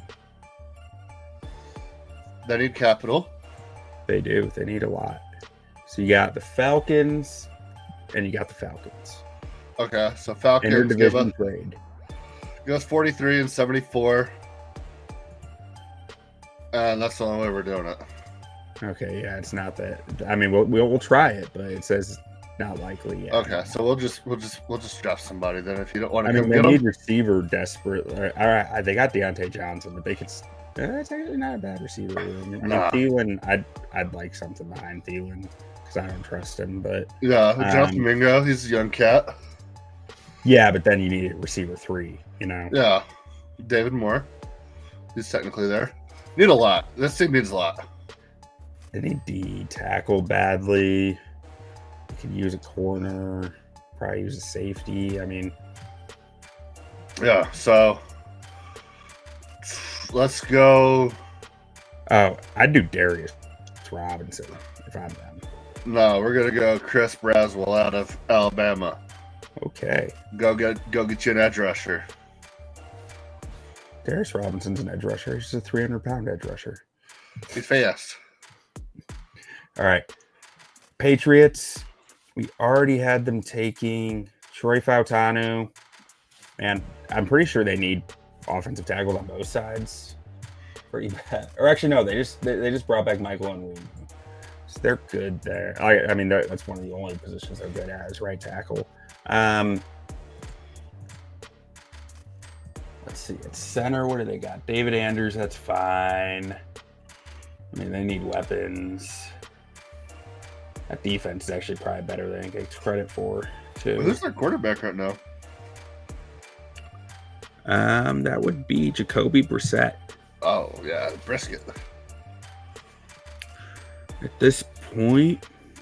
They need capital. They do. They need a lot. So you got the Falcons, and you got the Falcons. Okay, so Falcons give us, trade. give us forty-three and seventy-four. And that's the only way we're doing it. Okay, yeah, it's not that. I mean, we'll we'll, we'll try it, but it says not likely yet. Okay, so we'll just we'll just we'll just draft somebody then if you don't want to. I mean, come they get need them. receiver desperately. All right, they got Deontay Johnson, but they could. That's actually not a bad receiver. I mean, Nah. Thielen, I'd I'd like something behind Thielen because I don't trust him. But Yeah, Jonathan um, Mingo, he's a young cat. yeah, but then you need a receiver three. You know. Yeah, David Moore, he's technically there. Need a lot. This team needs a lot. They need D tackle badly. You can use a corner. Probably use a safety. I mean, Yeah, so let's go. oh, I'd do Darius Robinson if I'm them. No, we're gonna go Chris Braswell out of Alabama. Okay, Go get go get you an edge rusher. Darius Robinson's an edge rusher. He's a three hundred pound edge rusher. He's fast. All right, Patriots. We already had them taking Troy Fautanu. Man, I'm pretty sure they need offensive tackles on both sides. Pretty bad. Or actually, no, they just they, they just brought back Michael Onwenu. So they're good there. I, I mean, that's one of the only positions they're good at is right tackle. Um, let's see. At center, what do they got? David Andrews, that's fine. I mean, they need weapons. That defense is actually probably better than it gets credit for, too. Well, who's their quarterback right now? Um, that would be Jacoby Brissett. Oh yeah, Brisket. At this point,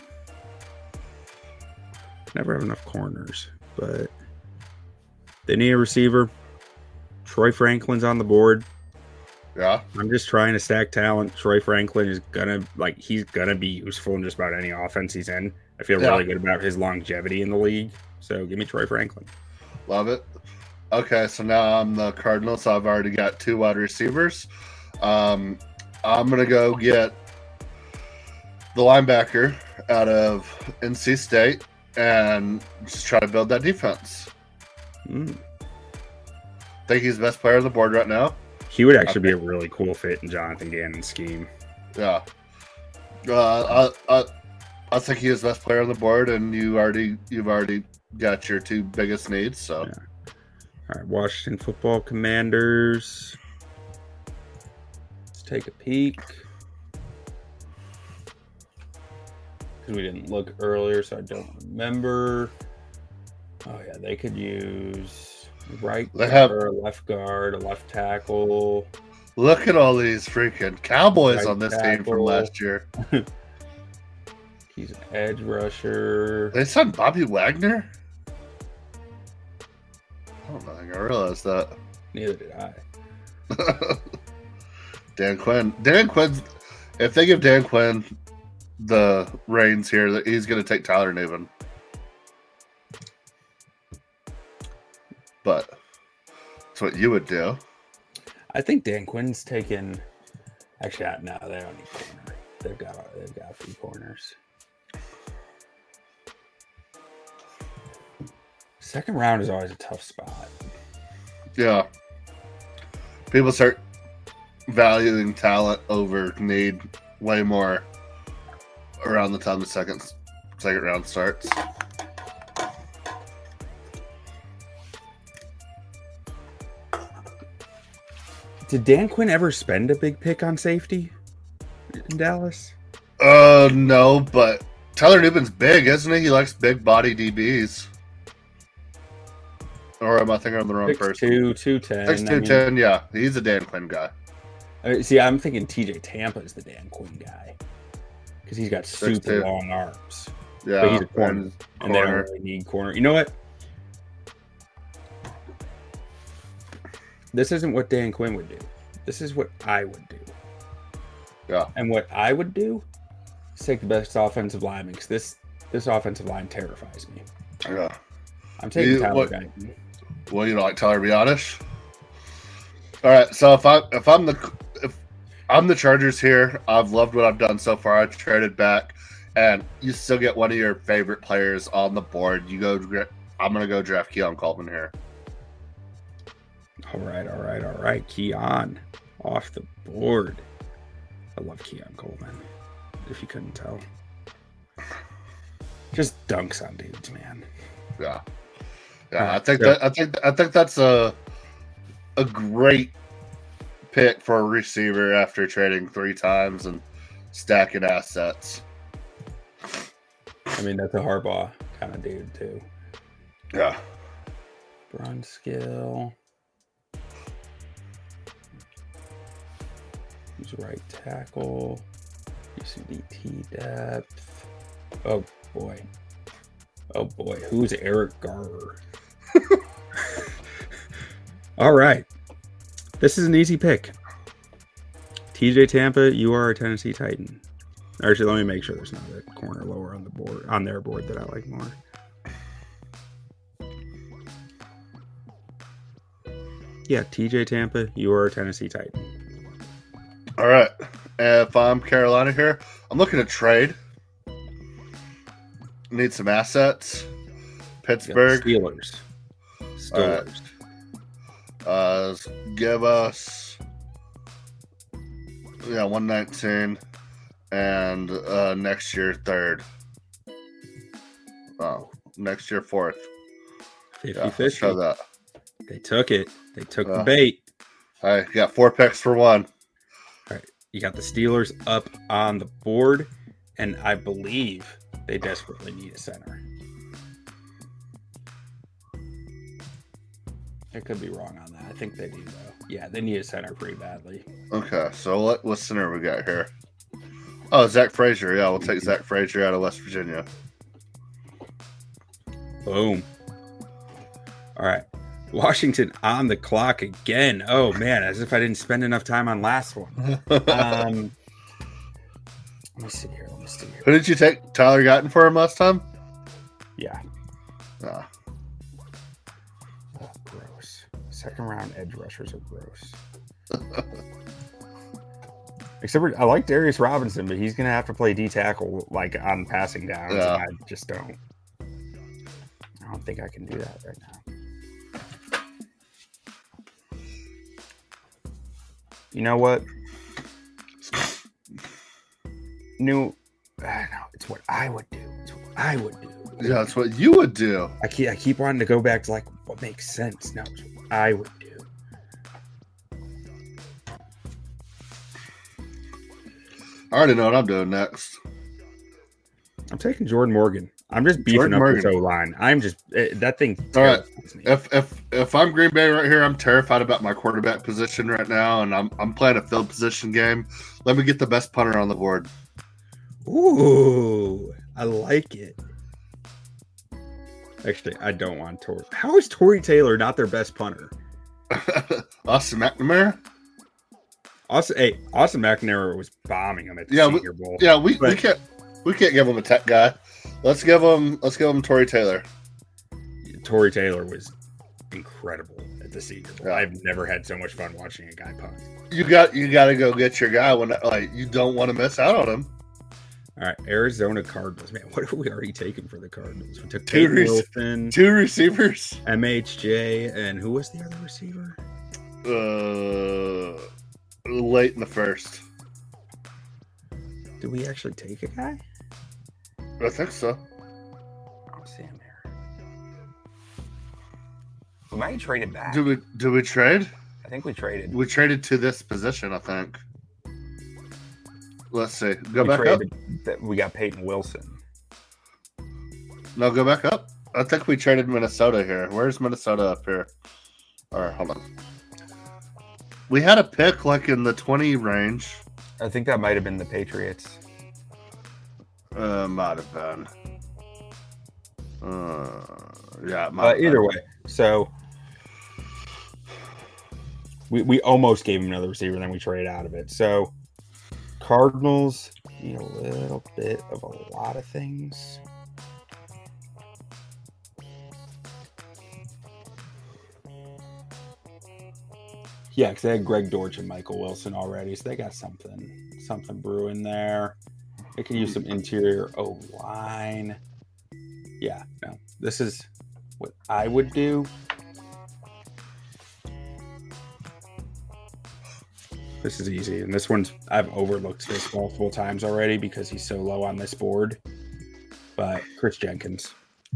never have enough corners, but they need a receiver. Troy Franklin's on the board. Yeah. I'm just trying to stack talent. Troy Franklin is gonna like he's gonna be useful in just about any offense he's in. I feel Yeah. really good about his longevity in the league. So give me Troy Franklin. Love it. Okay, so now I'm the Cardinals. So I've already got two wide receivers. Um, I'm gonna go get the linebacker out of N C State and just try to build that defense. Mm. Think he's the best player on the board right now. He would actually be a really cool fit in Jonathan Gannon's scheme. Yeah. Uh, I, I, I think he is the best player on the board, and you already you've already got your two biggest needs. So, yeah. All right, Washington Football Commanders. Let's take a peek. Because we didn't look earlier, so I don't remember. Oh yeah, they could use right They guard, have- a left guard, a left tackle. look at all these freaking Cowboys Right on this team from tackle. last year. He's an edge rusher. They signed Bobby Wagner. I don't think I realized that. Neither did I. Dan Quinn. Dan Quinn's. If they give Dan Quinn the reins here, that he's going to take Tyler Nivin. But that's what you would do. I think Dan Quinn's taken. Actually, uh, no, they don't need corner. They've got they've got a few corners. Second round is always a tough spot. Yeah. People start valuing talent over need way more around the time the second second round starts. Did Dan Quinn ever spend a big pick on safety in Dallas? Uh, no, but Tyler Newton's big, isn't he? He likes big body D Bs. Or am I thinking I'm the wrong Six person? two, two ten. Six two ten, yeah. He's a Dan Quinn guy. I mean, see, I'm thinking T J Tampa is the Dan Quinn guy because he's got super Six two. long arms. Yeah, But he's a corner, and and they don't corner. really need corner. You know what? This isn't what Dan Quinn would do. This is what I would do. Yeah. And what I would do is take the best offensive lineman because this this offensive line terrifies me. Yeah. I'm taking You- Tyler what- Guyton. Well, you don't like Tyler Biotish? All right, so if I if I'm the if I'm the Chargers here, I've loved what I've done so far. I traded back, and you still get one of your favorite players on the board. You go. gra- I'm gonna go draft Keon Coleman here. All right, all right, all right. Keon off the board. I love Keon Coleman. If you couldn't tell, just dunks on dudes, man. Yeah, yeah. All I right, think so- that I think I think that's a a great pick for a receiver after trading three times and stacking assets. I mean, that's a Harbaugh kind of dude too. Yeah. Brunskill. Who's right tackle? U C B T depth. Oh boy. Oh boy. Who's Eric Garber? All right. This is an easy pick. T J Tampa, you are a Tennessee Titan. Actually, let me make sure there's not a corner lower on the board on their board that I like more. Yeah, T J Tampa, you are a Tennessee Titan. All right. If I'm Carolina here, I'm looking to trade. Need some assets. You got the Pittsburgh. Steelers. Steelers. Uh, give us yeah one nineteen, and uh, next year third. Oh, next year fourth. fifty Yeah, let's fifty. show that. They took it. They took the Uh, bait. I got four picks for one. You got the Steelers up on the board, and I believe they desperately need a center. I could be wrong on that. I think they do, though. Yeah, they need a center pretty badly. Okay, so what what center we got here? Oh, Zach Frazier. Yeah, we'll take Zach Frazier out of West Virginia. Boom. All right. Washington on the clock again. Oh, man, as if I didn't spend enough time on last one. Um, let me see here. Let me see here. Who did you take Tyler Guyton for him last time? Yeah. Ah, Oh, gross. Second round edge rushers are gross. Except for I like Darius Robinson, but he's gonna have to play D tackle like on passing downs, Yeah. and I just don't. I don't think I can do that right now. You know what? New. I know it's what I would do. It's what I would do. Yeah, that's what you would do. I keep I keep wanting to go back to like what makes sense. No, it's what I would do. I already know what I'm doing next. I'm taking Jordan Morgan. I'm just beefing Jordan up Morgan. this O line. I'm just eh, that thing. All right. terrifies me. If if if I'm Green Bay right here, I'm terrified about my quarterback position right now, and I'm I'm playing a field position game. Let me get the best punter on the board. Ooh, I like it. Actually, I don't want Torrey. How is Torrey Taylor not their best punter? Austin McNamara. Austin, hey, Austin McNamara was bombing him at the Yeah, we- Senior Bowl. Yeah, we, we But- can't we can't give him a tech guy. Let's give him let's give him Torrey Taylor. Torrey Taylor was incredible at the Senior Bowl. Yeah. I've never had so much fun watching a guy punt. You got you got to go get your guy when like you don't want to miss out on him. All right, Arizona Cardinals. Man, what have we already taken for the Cardinals? We took Two Peyton rec- Wilson, Two receivers. M H J, and who was the other receiver? Uh, late in the first. Did we actually take a guy? I think so. I don't see him here. We might have traded back. Did we did we trade? I think we traded. We traded to this position, I think. Let's see. Go we back traded, that We got Peyton Wilson. up. No, go back up. I think we traded Minnesota here. Where's Minnesota up here? All right, hold on. We had a pick like in the twenty range. I think that might have been the Patriots. Uh, might have been. Uh, yeah, it might Uh, have either been. way, so we we almost gave him another receiver, then we traded out of it. So Cardinals need a little bit of a lot of things. Yeah, because they had Greg Dortch and Michael Wilson already, so they got something something brewing there. They can use some interior O line. Yeah, no, this is what I would do. This is easy, and this one's I've overlooked this multiple times already because he's so low on this board. But Chris Jenkins,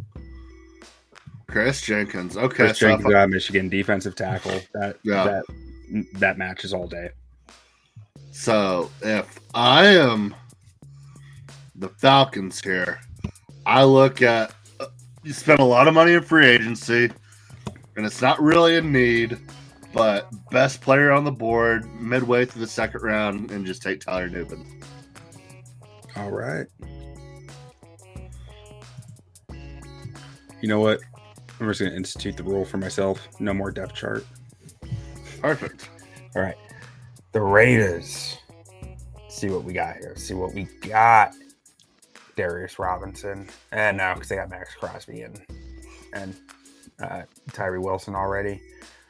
Chris Jenkins. Okay, Chris so if Jenkins, uh, Michigan defensive tackle. That Yeah. that that matches all day. So if I am the Falcons here, I look at uh, you spend a lot of money in free agency, and it's not really a need, but best player on the board midway through the second round, and just take Tyler Nubin. All right. You know what? I'm just going to institute the rule for myself. No more depth chart. Perfect. All right. The Raiders. Let's see what we got here. Let's see what we got. Darius Robinson. And no, because they got Max Crosby and and uh, Tyree Wilson already.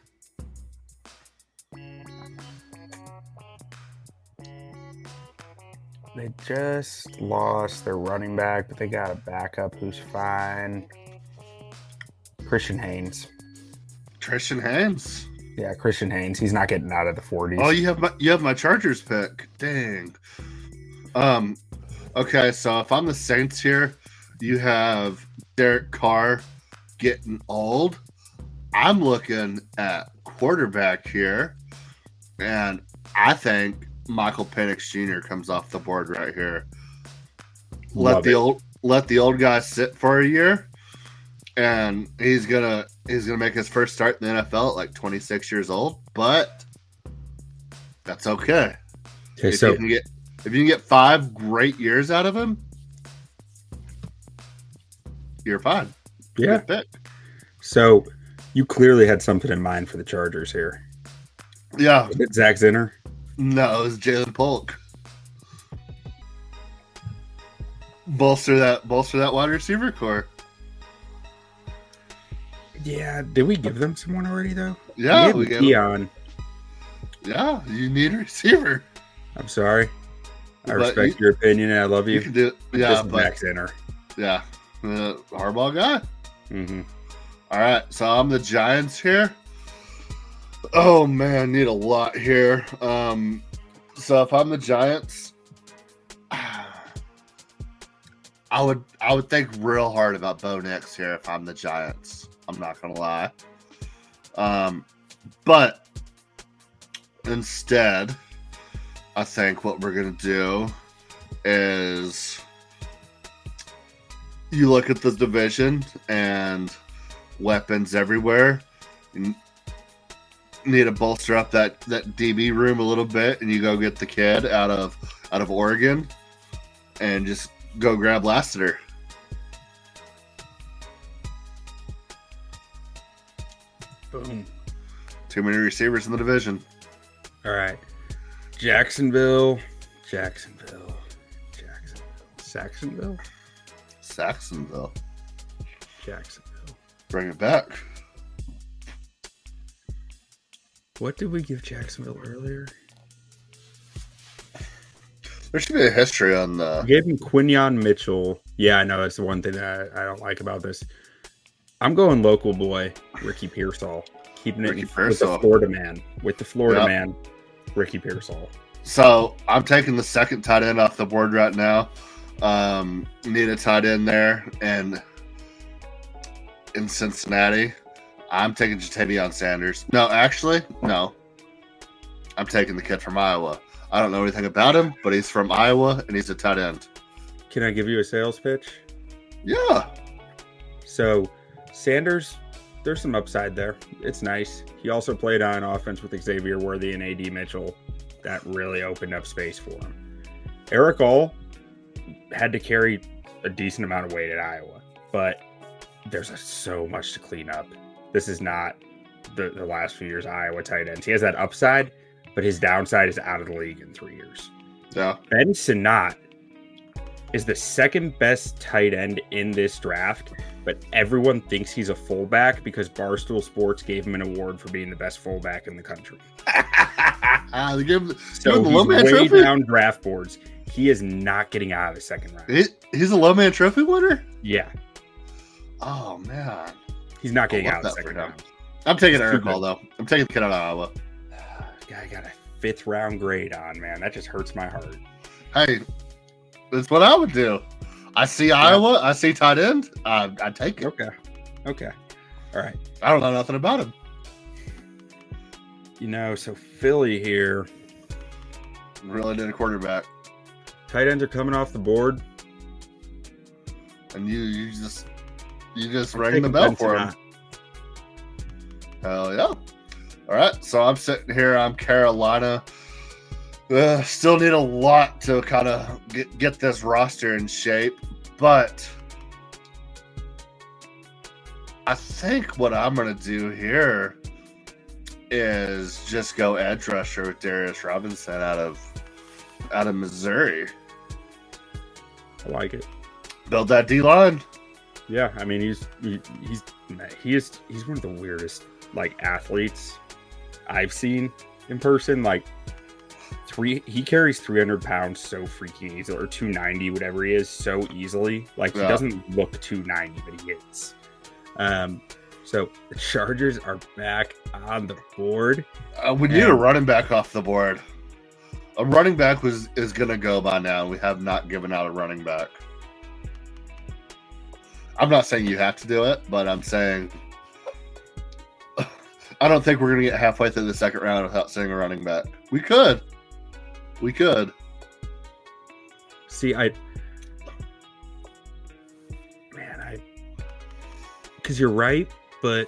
They just lost their running back, but they got a backup who's fine. Christian Haynes. Tristan Haynes. Yeah, Christian Haynes. He's not getting out of the forties. Oh, you have my you have my Chargers pick. Dang. Um. Okay, so if I'm the Saints here, you have Derek Carr getting old. I'm looking at quarterback here, and I think Michael Penix Junior comes off the board right here. Let Love the it. old let the old guy sit for a year, and he's gonna he's gonna make his first start in the N F L at like twenty-six years old. But that's okay. Okay, If so you can get if you can get five great years out of him, you're fine. yeah. Good pick. So you clearly had something in mind for the Chargers here. Yeah. Was it Zach Zinner? No, it was Jalen Polk. Bolster that bolster that wide receiver core. Yeah, did we give them someone already though? Yeah, we we gave gave Dion. Yeah, you need a receiver. I'm sorry. I But respect you- your opinion. I love You you. can do it. But Yeah, this is but Max Inner. yeah, uh, Harbaugh guy. Mm-hmm. All right, so I'm the Giants here. Oh man, need a lot here. Um, so if I'm the Giants, I would I would think real hard about Bo Nix here if I'm the Giants. I'm not gonna lie. Um, but instead, I think what we're gonna do is you look at the division and weapons everywhere. You need to bolster up that, that D B room a little bit, and you go get the kid out of out of Oregon, and just go grab Lassiter. Boom. Too many receivers in the division. All right. Jacksonville. Jacksonville. Jacksonville. Saxonville? Saxonville. Jacksonville. Bring it back. What did we give Jacksonville earlier? There should be a history on the. We gave him Quinyon Mitchell. Yeah, I know that's the one thing that I, I don't like about this. I'm going local boy, Ricky Pearsall. Keeping it Ricky with Pearsall. the Florida man. With the Florida Yep. man, Ricky Pearsall. So I'm taking the second tight end off the board right now. Um, need a tight end there, and in Cincinnati, I'm taking Jatavion Sanders. No, actually, no. I'm taking the kid from Iowa. I don't know anything about him, but he's from Iowa and he's a tight end. Can I give you a sales pitch? Yeah, So, Sanders, there's some upside there. It's nice. He also played on offense with Xavier Worthy and A D Mitchell. That really opened up space for him. Eric All had to carry a decent amount of weight at Iowa, but there's a, so much to clean up. This is not the, the last few years Iowa tight ends. He has that upside, but his downside is out of the league in three years. yeah. Ben Sinnott is the second best tight end in this draft, but everyone thinks he's a fullback because Barstool Sports gave him an award for being the best fullback in the country. Ah, they give him, So give him the low he's man way trophy. down draft boards. He is not getting out of the second round. He, he's a low man trophy winner. Yeah, Oh man, he's not I getting love out of the that for second him. round. I'm taking It's Eric too Hall though. I'm taking the kid out of Iowa. Guy got a fifth round grade on, man. That just hurts my heart. Hey, that's what I would do. I see Iowa. I see tight end. I I take it. Okay. Okay. All right. I don't know nothing about him. You know, so Philly here, Really need a quarterback, tight ends are coming off the board. and you you just you just I'm rang the taking bell Ben for him. Sinnott. Hell yeah! All right, so I'm sitting here. I'm Carolina. Uh, still need a lot to kind of get get this roster in shape, but I think what I'm gonna do here is just go edge rusher with Darius Robinson out of out of Missouri. I like it. Build that D line. Yeah, I mean he's he, he's he is he's one of the weirdest like athletes I've seen in person. Like three, he carries three hundred pounds so freaking easily, or two ninety, whatever he is, so easily. Like he Yeah. doesn't look two ninety, but he is. Um, so the Chargers are back on the board. Uh, we need a And- running back off the board. A running back was is gonna go by now. We have not given out a running back. I'm not saying you have to do it, but I'm saying I don't think we're gonna get halfway through the second round without seeing a running back. We could, we could. See, I man, I because you're right, but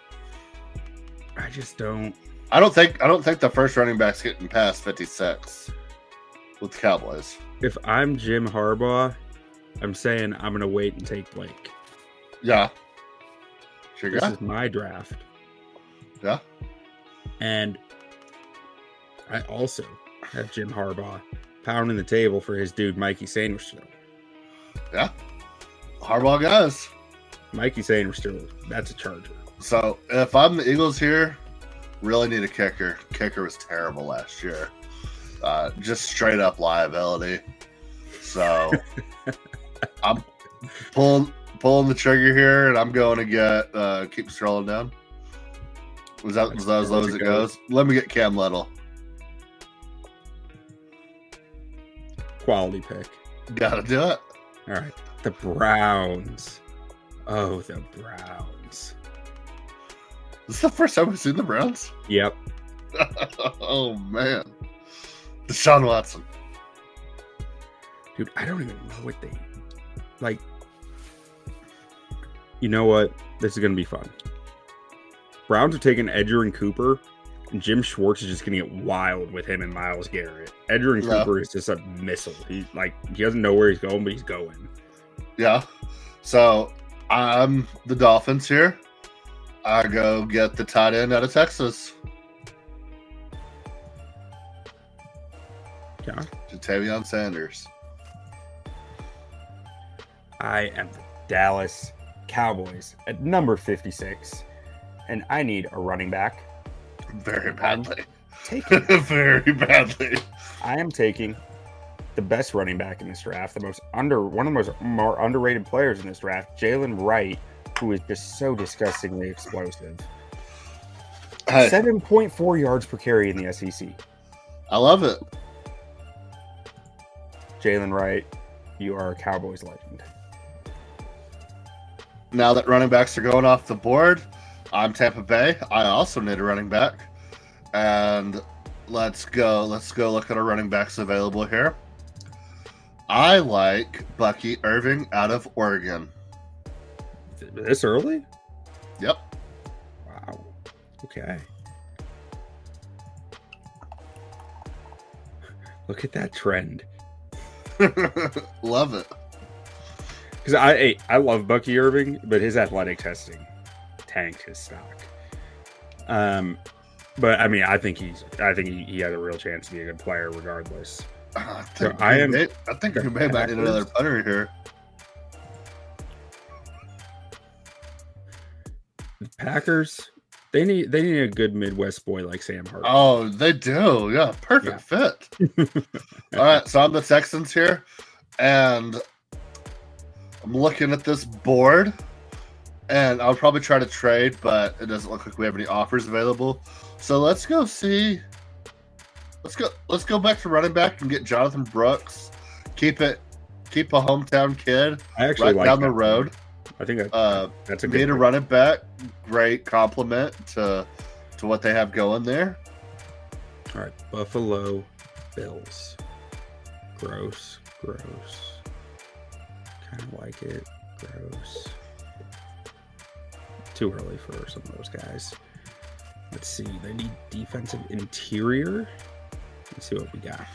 I just don't. I don't think I don't think the first running back's getting past fifty-six with the Cowboys. If I'm Jim Harbaugh, I'm saying I'm gonna wait and take Blake. Yeah, sure. This Yeah, is my draft, yeah. and I also have Jim Harbaugh pounding the table for his dude Mikey Sainristil. Yeah. Harbaugh guys. Mikey Sainristil, that's a Charger. So if I'm the Eagles here, really need a kicker. Kicker was terrible last year. Uh, just straight up liability. So I'm pulling pulling the trigger here, and I'm going to get. Uh, keep scrolling down. Was that was that as low as it goes? Let me get Cam Little. Quality pick. Gotta do it. All right. The Browns. Oh, the Browns. This is the first time we've seen the Browns? Yep. Oh, man. Deshaun Watson. Dude, I don't even know what they... Like... You know what? This is going to be fun. Browns are taking Edger and Cooper, and Jim Schwartz is just going to get wild with him and Myles Garrett. Edger and Yeah. Cooper is just a missile. He, like, he doesn't know where he's going, but he's going. Yeah. So, I'm the Dolphins here. I go get the tight end out of Texas. Yeah. Jatavion Sanders. I am the Dallas Cowboys at number fifty-six, and I need a running back. Very badly. Taking Very badly. I am taking the best running back in this draft, the most under one of the most more underrated players in this draft, Jalen Wright, who is just so disgustingly explosive. Hey, seven point four yards per carry in the S E C. I love it. Jalen Wright, you are a Cowboys legend. Now that running backs are going off the board, I'm Tampa Bay. I also need a running back. And let's go. Let's go look at our running backs available here. I like Bucky Irving out of Oregon. This early? Yep. Wow. Okay. Look at that trend. Love it. Because I I love Bucky Irving, but his athletic testing tanked his stock. Um, but I mean, I think he's I think he, he has a real chance to be a good player regardless. I think So I am- May, I think you may might need another punter here. The Packers, they need they need a good Midwest boy like Sam Hart. Oh, they do. Yeah, perfect fit. All right, so I'm the Texans here, and I'm looking at this board, and I'll probably try to trade, but it doesn't look like we have any offers available. So let's go see. Let's go. Let's go back to running back and get Jonathan Brooks. Keep it. Keep a hometown kid I actually right like down the that. road. I think that, Uh, that's a Need good. a running back. Great compliment to to what they have going there. All right, Buffalo Bills. Gross, gross. Kind of like it. Gross. Too early for some of those guys. Let's see. They need defensive interior. Let's see what we got.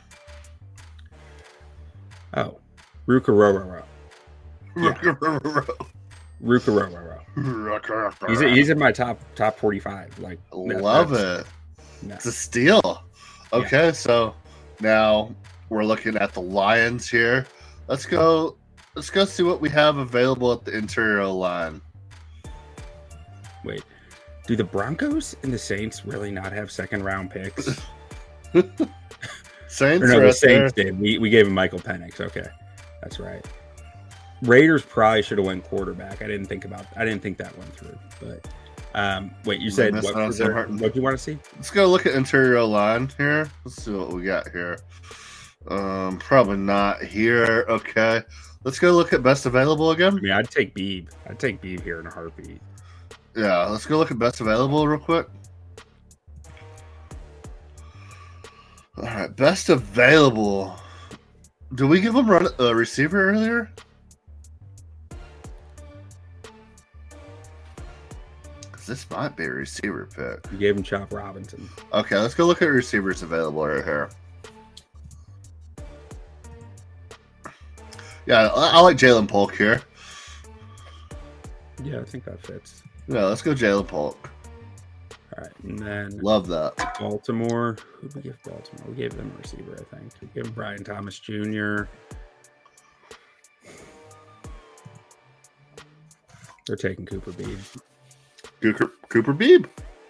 Oh, Ruka Rororo. Yeah. Ruka Rororo. He's he's in my top top forty-five. Like that- Love that's- it. no. It's a steal. Okay, so now we're looking at the Lions here. Let's go. Let's go see what we have available at the interior line. Wait, do the Broncos and the Saints really not have second round picks? Saints Or no, are the up there. Saints did. We we gave him Michael Penix. Okay, that's right. Raiders probably should have went quarterback. I didn't think about. I didn't think that went through. But um, wait, you They said missed what? out on was Sam there- Harton. What do you want to see? Let's go look at interior line here. Let's see what we got here. Um, probably not here. Okay, let's go look at best available I again. mean, I'd take Beeb. I'd take Beeb here in a heartbeat. Yeah, let's go look at best available real quick. All right, best available. Did we give him run a receiver earlier? Because this might be a receiver pick. We gave him Chop Robinson. Okay, let's go look at receivers available right here. Yeah, I, I like Jalen Polk here. Yeah, I think that fits. Yeah, let's go Jalen Polk. All right, and then Love that. Baltimore. Who did we give Baltimore? We gave them a receiver, I think. We gave him Brian Thomas Junior They're taking Cooper Beebe. Cooper, Cooper Beebe.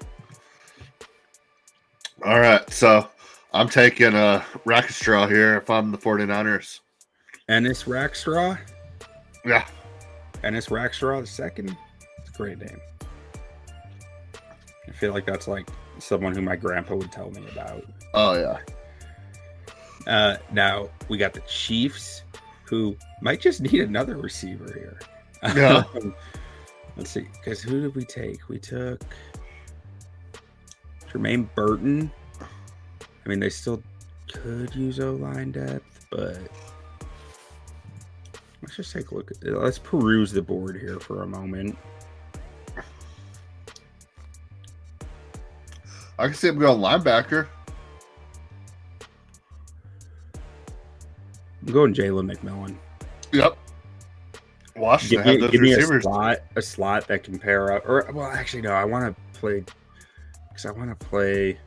All right, so I'm taking a Rackstraw here if I'm the 49ers. Ennis Rackstraw? Yeah. Ennis Rackstraw the second? It's a great name. I feel like that's like someone who my grandpa would tell me about. Oh, yeah. Uh, now, we got the Chiefs, who might just need another receiver here. Yeah. Let's see, because who did we take? We took Jermaine Burton. I mean, they still could use O-line depth, but let's just take a look at it. Let's peruse the board here for a moment. I can see him going linebacker. I'm going Jalen McMillan. Yep. Washington Give me, have those give me a receivers. slot, a slot that can pair up. Or well, actually, no. I want to play because I want to play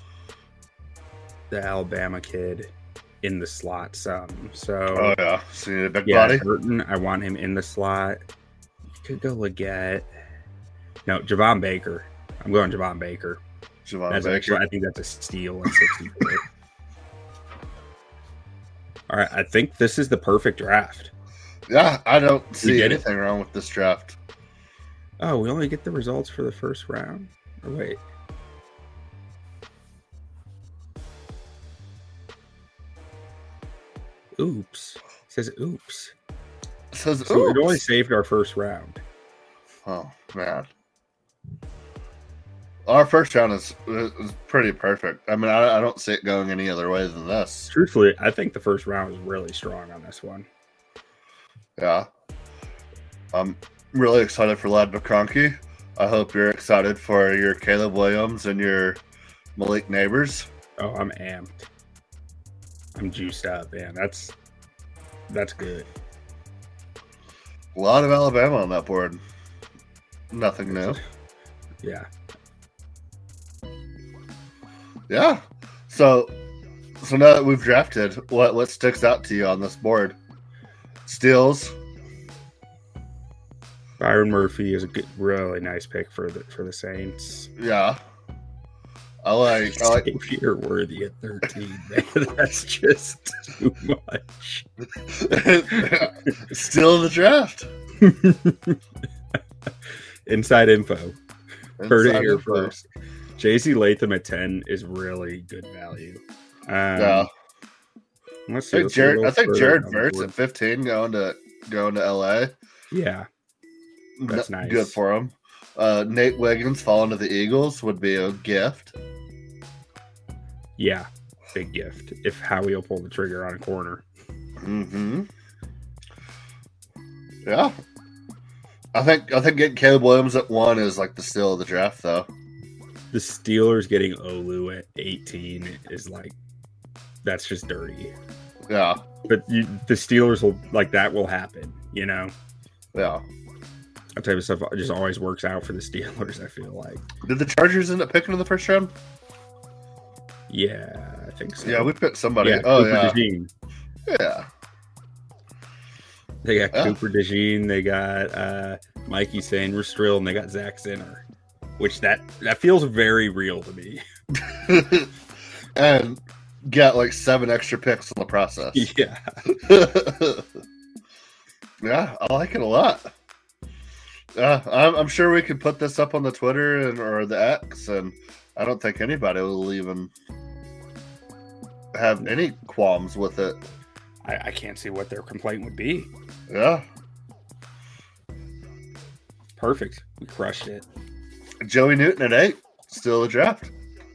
the Alabama kid in the slot some. So Oh, yeah. See the big yeah, body? Burton. I want him in the slot. You could go Leggett. No, Javon Baker. I'm going Javon Baker. Javon That's Baker. actually, I think that's a steal at sixty-four. All right, I think this is the perfect draft. Yeah, I don't see get it? anything wrong with this draft. Oh, we only get the results for the first round? Or wait. Oops. It says oops. It says, So it only oops. saved our first round. Oh, man. Our first round is, is pretty perfect. I mean, I, I don't see it going any other way than this. Truthfully, I think the first round was really strong on this one. Yeah. I'm really excited for Lad McConkey. I hope you're excited for your Caleb Williams and your Malik Neighbors. Oh, I'm amped. I'm juiced up, man. That's that's good. A lot of Alabama on that board. Nothing new. Yeah. Yeah. So so now that we've drafted, what what sticks out to you on this board? Steals. Byron Murphy is a good, really nice pick for the for the Saints. Yeah. I like I like Xavier Worthy at thirteen. Man, that's just too much. Still in the draft. Inside info. Heard it Inside here info. first. J C Latham at ten is really good value. Um, Yeah. Let's I see. think let's see a Jared, little I think further Jared down the Verts board. at fifteen going to going to L A. Yeah. That's N- nice. Good for him. Uh, Nate Wiggins falling to the Eagles would be a gift. Yeah. Big gift. If Howie will pull the trigger on a corner. Mm-hmm. Yeah. I think I think getting Caleb Williams at one is like the steal of the draft, though. The Steelers getting Olu at eighteen is like, that's just dirty. Yeah. But you, the Steelers will, like, that will happen, you know? Yeah. That type of stuff just always works out for the Steelers, I feel like. Did the Chargers end up picking in the first round? Yeah, I think so. Yeah, we picked somebody. Yeah, oh, Cooper yeah. DeJean. Yeah. They got Yeah. Cooper DeJean. They got uh, Mikey Sanders-Strill, and they got Zach Zinner, which that, that feels very real to me. And get like seven extra picks in the process. Yeah. Yeah, I like it a lot. Yeah, I'm, I'm sure we could put this up on the Twitter and or the X, and I don't think anybody will even have any qualms with it. I, I can't see what their complaint would be. Yeah, Perfect. We crushed it. Joey Newton at eight, still a draft.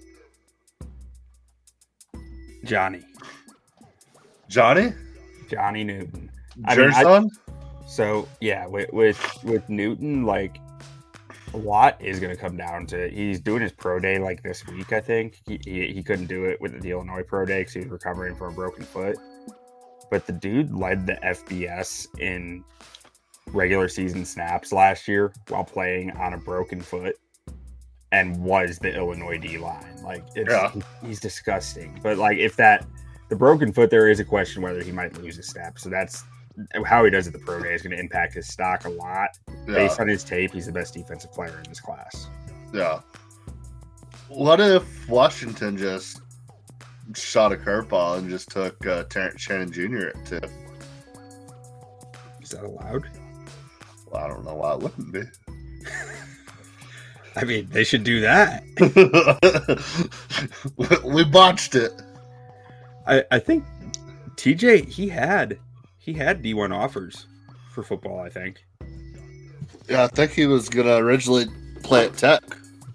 Johnny. Johnny, Johnny Newton. I mean, I- Gerson. So yeah, with with with Newton, like a lot is going to come down to he's doing his pro day like this week. I think he he, he couldn't do it with the Illinois pro day because he was recovering from a broken foot. But the dude led the F B S in regular season snaps last year while playing on a broken foot, and was the Illinois D line. Like it's Yeah. he's disgusting. But like if that the broken foot, there is a question whether he might lose a step. So that's how he does at the pro day is going to impact his stock a lot. Yeah. Based on his tape, he's the best defensive player in this class. Yeah. What if Washington just shot a curveball and just took uh, Terrence Shannon Junior at tip? Is that allowed? Well, I don't know why it wouldn't be. I mean, they should do that. We botched it. I, I think T J he had he had D one offers for football. I think. Yeah, I think he was gonna originally play at Tech.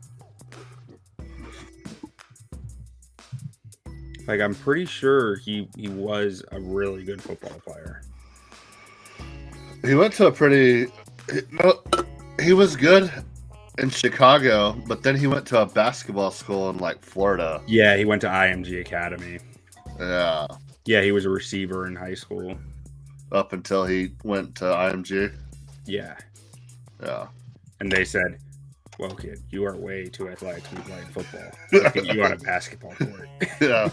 Like, I'm pretty sure he he was a really good football player. He went to a pretty. He, no, he was good in Chicago, but then he went to a basketball school in like Florida. Yeah, he went to I M G Academy. Yeah, Yeah, he was a receiver in high school. up until he went to I M G. Yeah, Yeah. and they said, "Well, kid, you are way too athletic to be playing football. Let's get you on a basketball court." Yeah.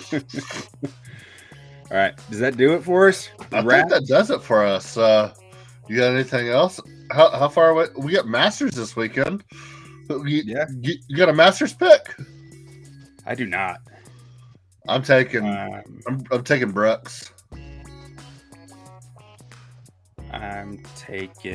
All right, does that do it for us? I Wrap? think that does it for us. Uh, you got anything else? How how far away? We got Masters this weekend. You, Yeah. you, you got a Masters pick? I do not. I'm taking. Um, I'm, I'm taking Brooks. I'm taking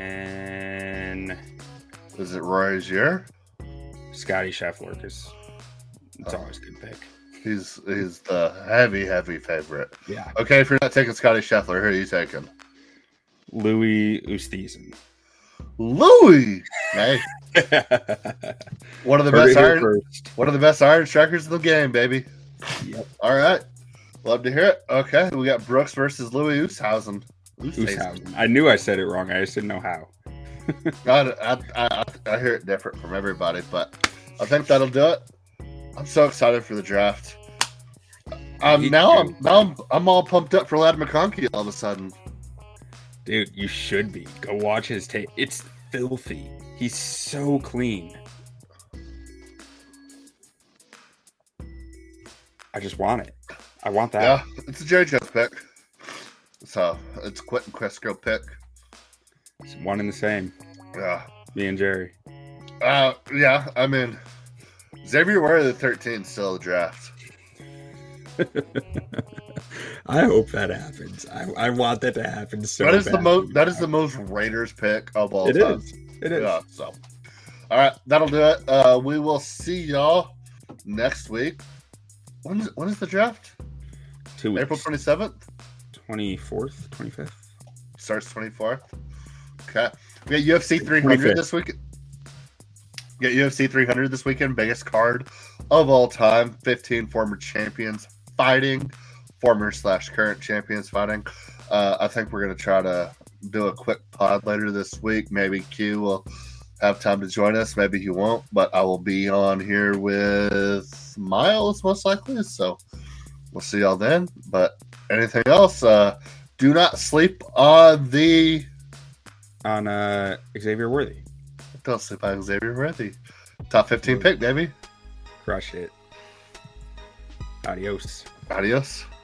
Is it Rory's year? Scotty Scheffler because it's Oh. always a good pick. He's he's the heavy heavy favorite. Yeah, Okay, if you're not taking Scotty Scheffler, who are you taking? Louis Oosthuizen. Louis. Hey, one of the Heard it best here iron. first. One of the best iron strikers in the game, baby. Yep. All right, love to hear it. Okay, we got Brooks versus Louis Oosthuizen. Oosthuizen. Oosthuizen. I knew I said it wrong. I just didn't know how. I, I, I, I hear it different from everybody, but I think that'll do it. I'm so excited for the draft. Um, Me now too. I'm now I'm, I'm all pumped up for Ladd McConkey all of a sudden. Dude, you should be. Go watch his tape. It's filthy. He's so clean. I just want it. I want that. Yeah, it's a Jerry Jones pick. So it's Quentin Cresco pick. It's one and the same. Yeah. Me and Jerry. Uh, yeah, I mean, Xavier Worthy the thirteenth still the draft. I hope that happens. I, I want that to happen so that is the bad. most that is the most Raiders pick of all It time. is. It is. Yeah, so all right, that'll do it. Uh we will see y'all next week. When is when is the draft? Two weeks. April twenty seventh? twenty-fourth, twenty-fifth. Starts twenty fourth. Okay. We got U F C three hundred twenty-fifth. this week. We got U F C three hundred this weekend, biggest card of all time. fifteen former champions fighting, former slash current champions fighting. Uh, I think we're gonna try to do a quick pod later this week. Maybe Q will have time to join us. Maybe he won't, but I will be on here with Miles most likely. So we'll see y'all then. But anything else? Uh, do not sleep on the. On uh, Xavier Worthy. Don't sleep on Xavier Worthy. Top fifteen pick, baby. Crush it. Adios. Adios.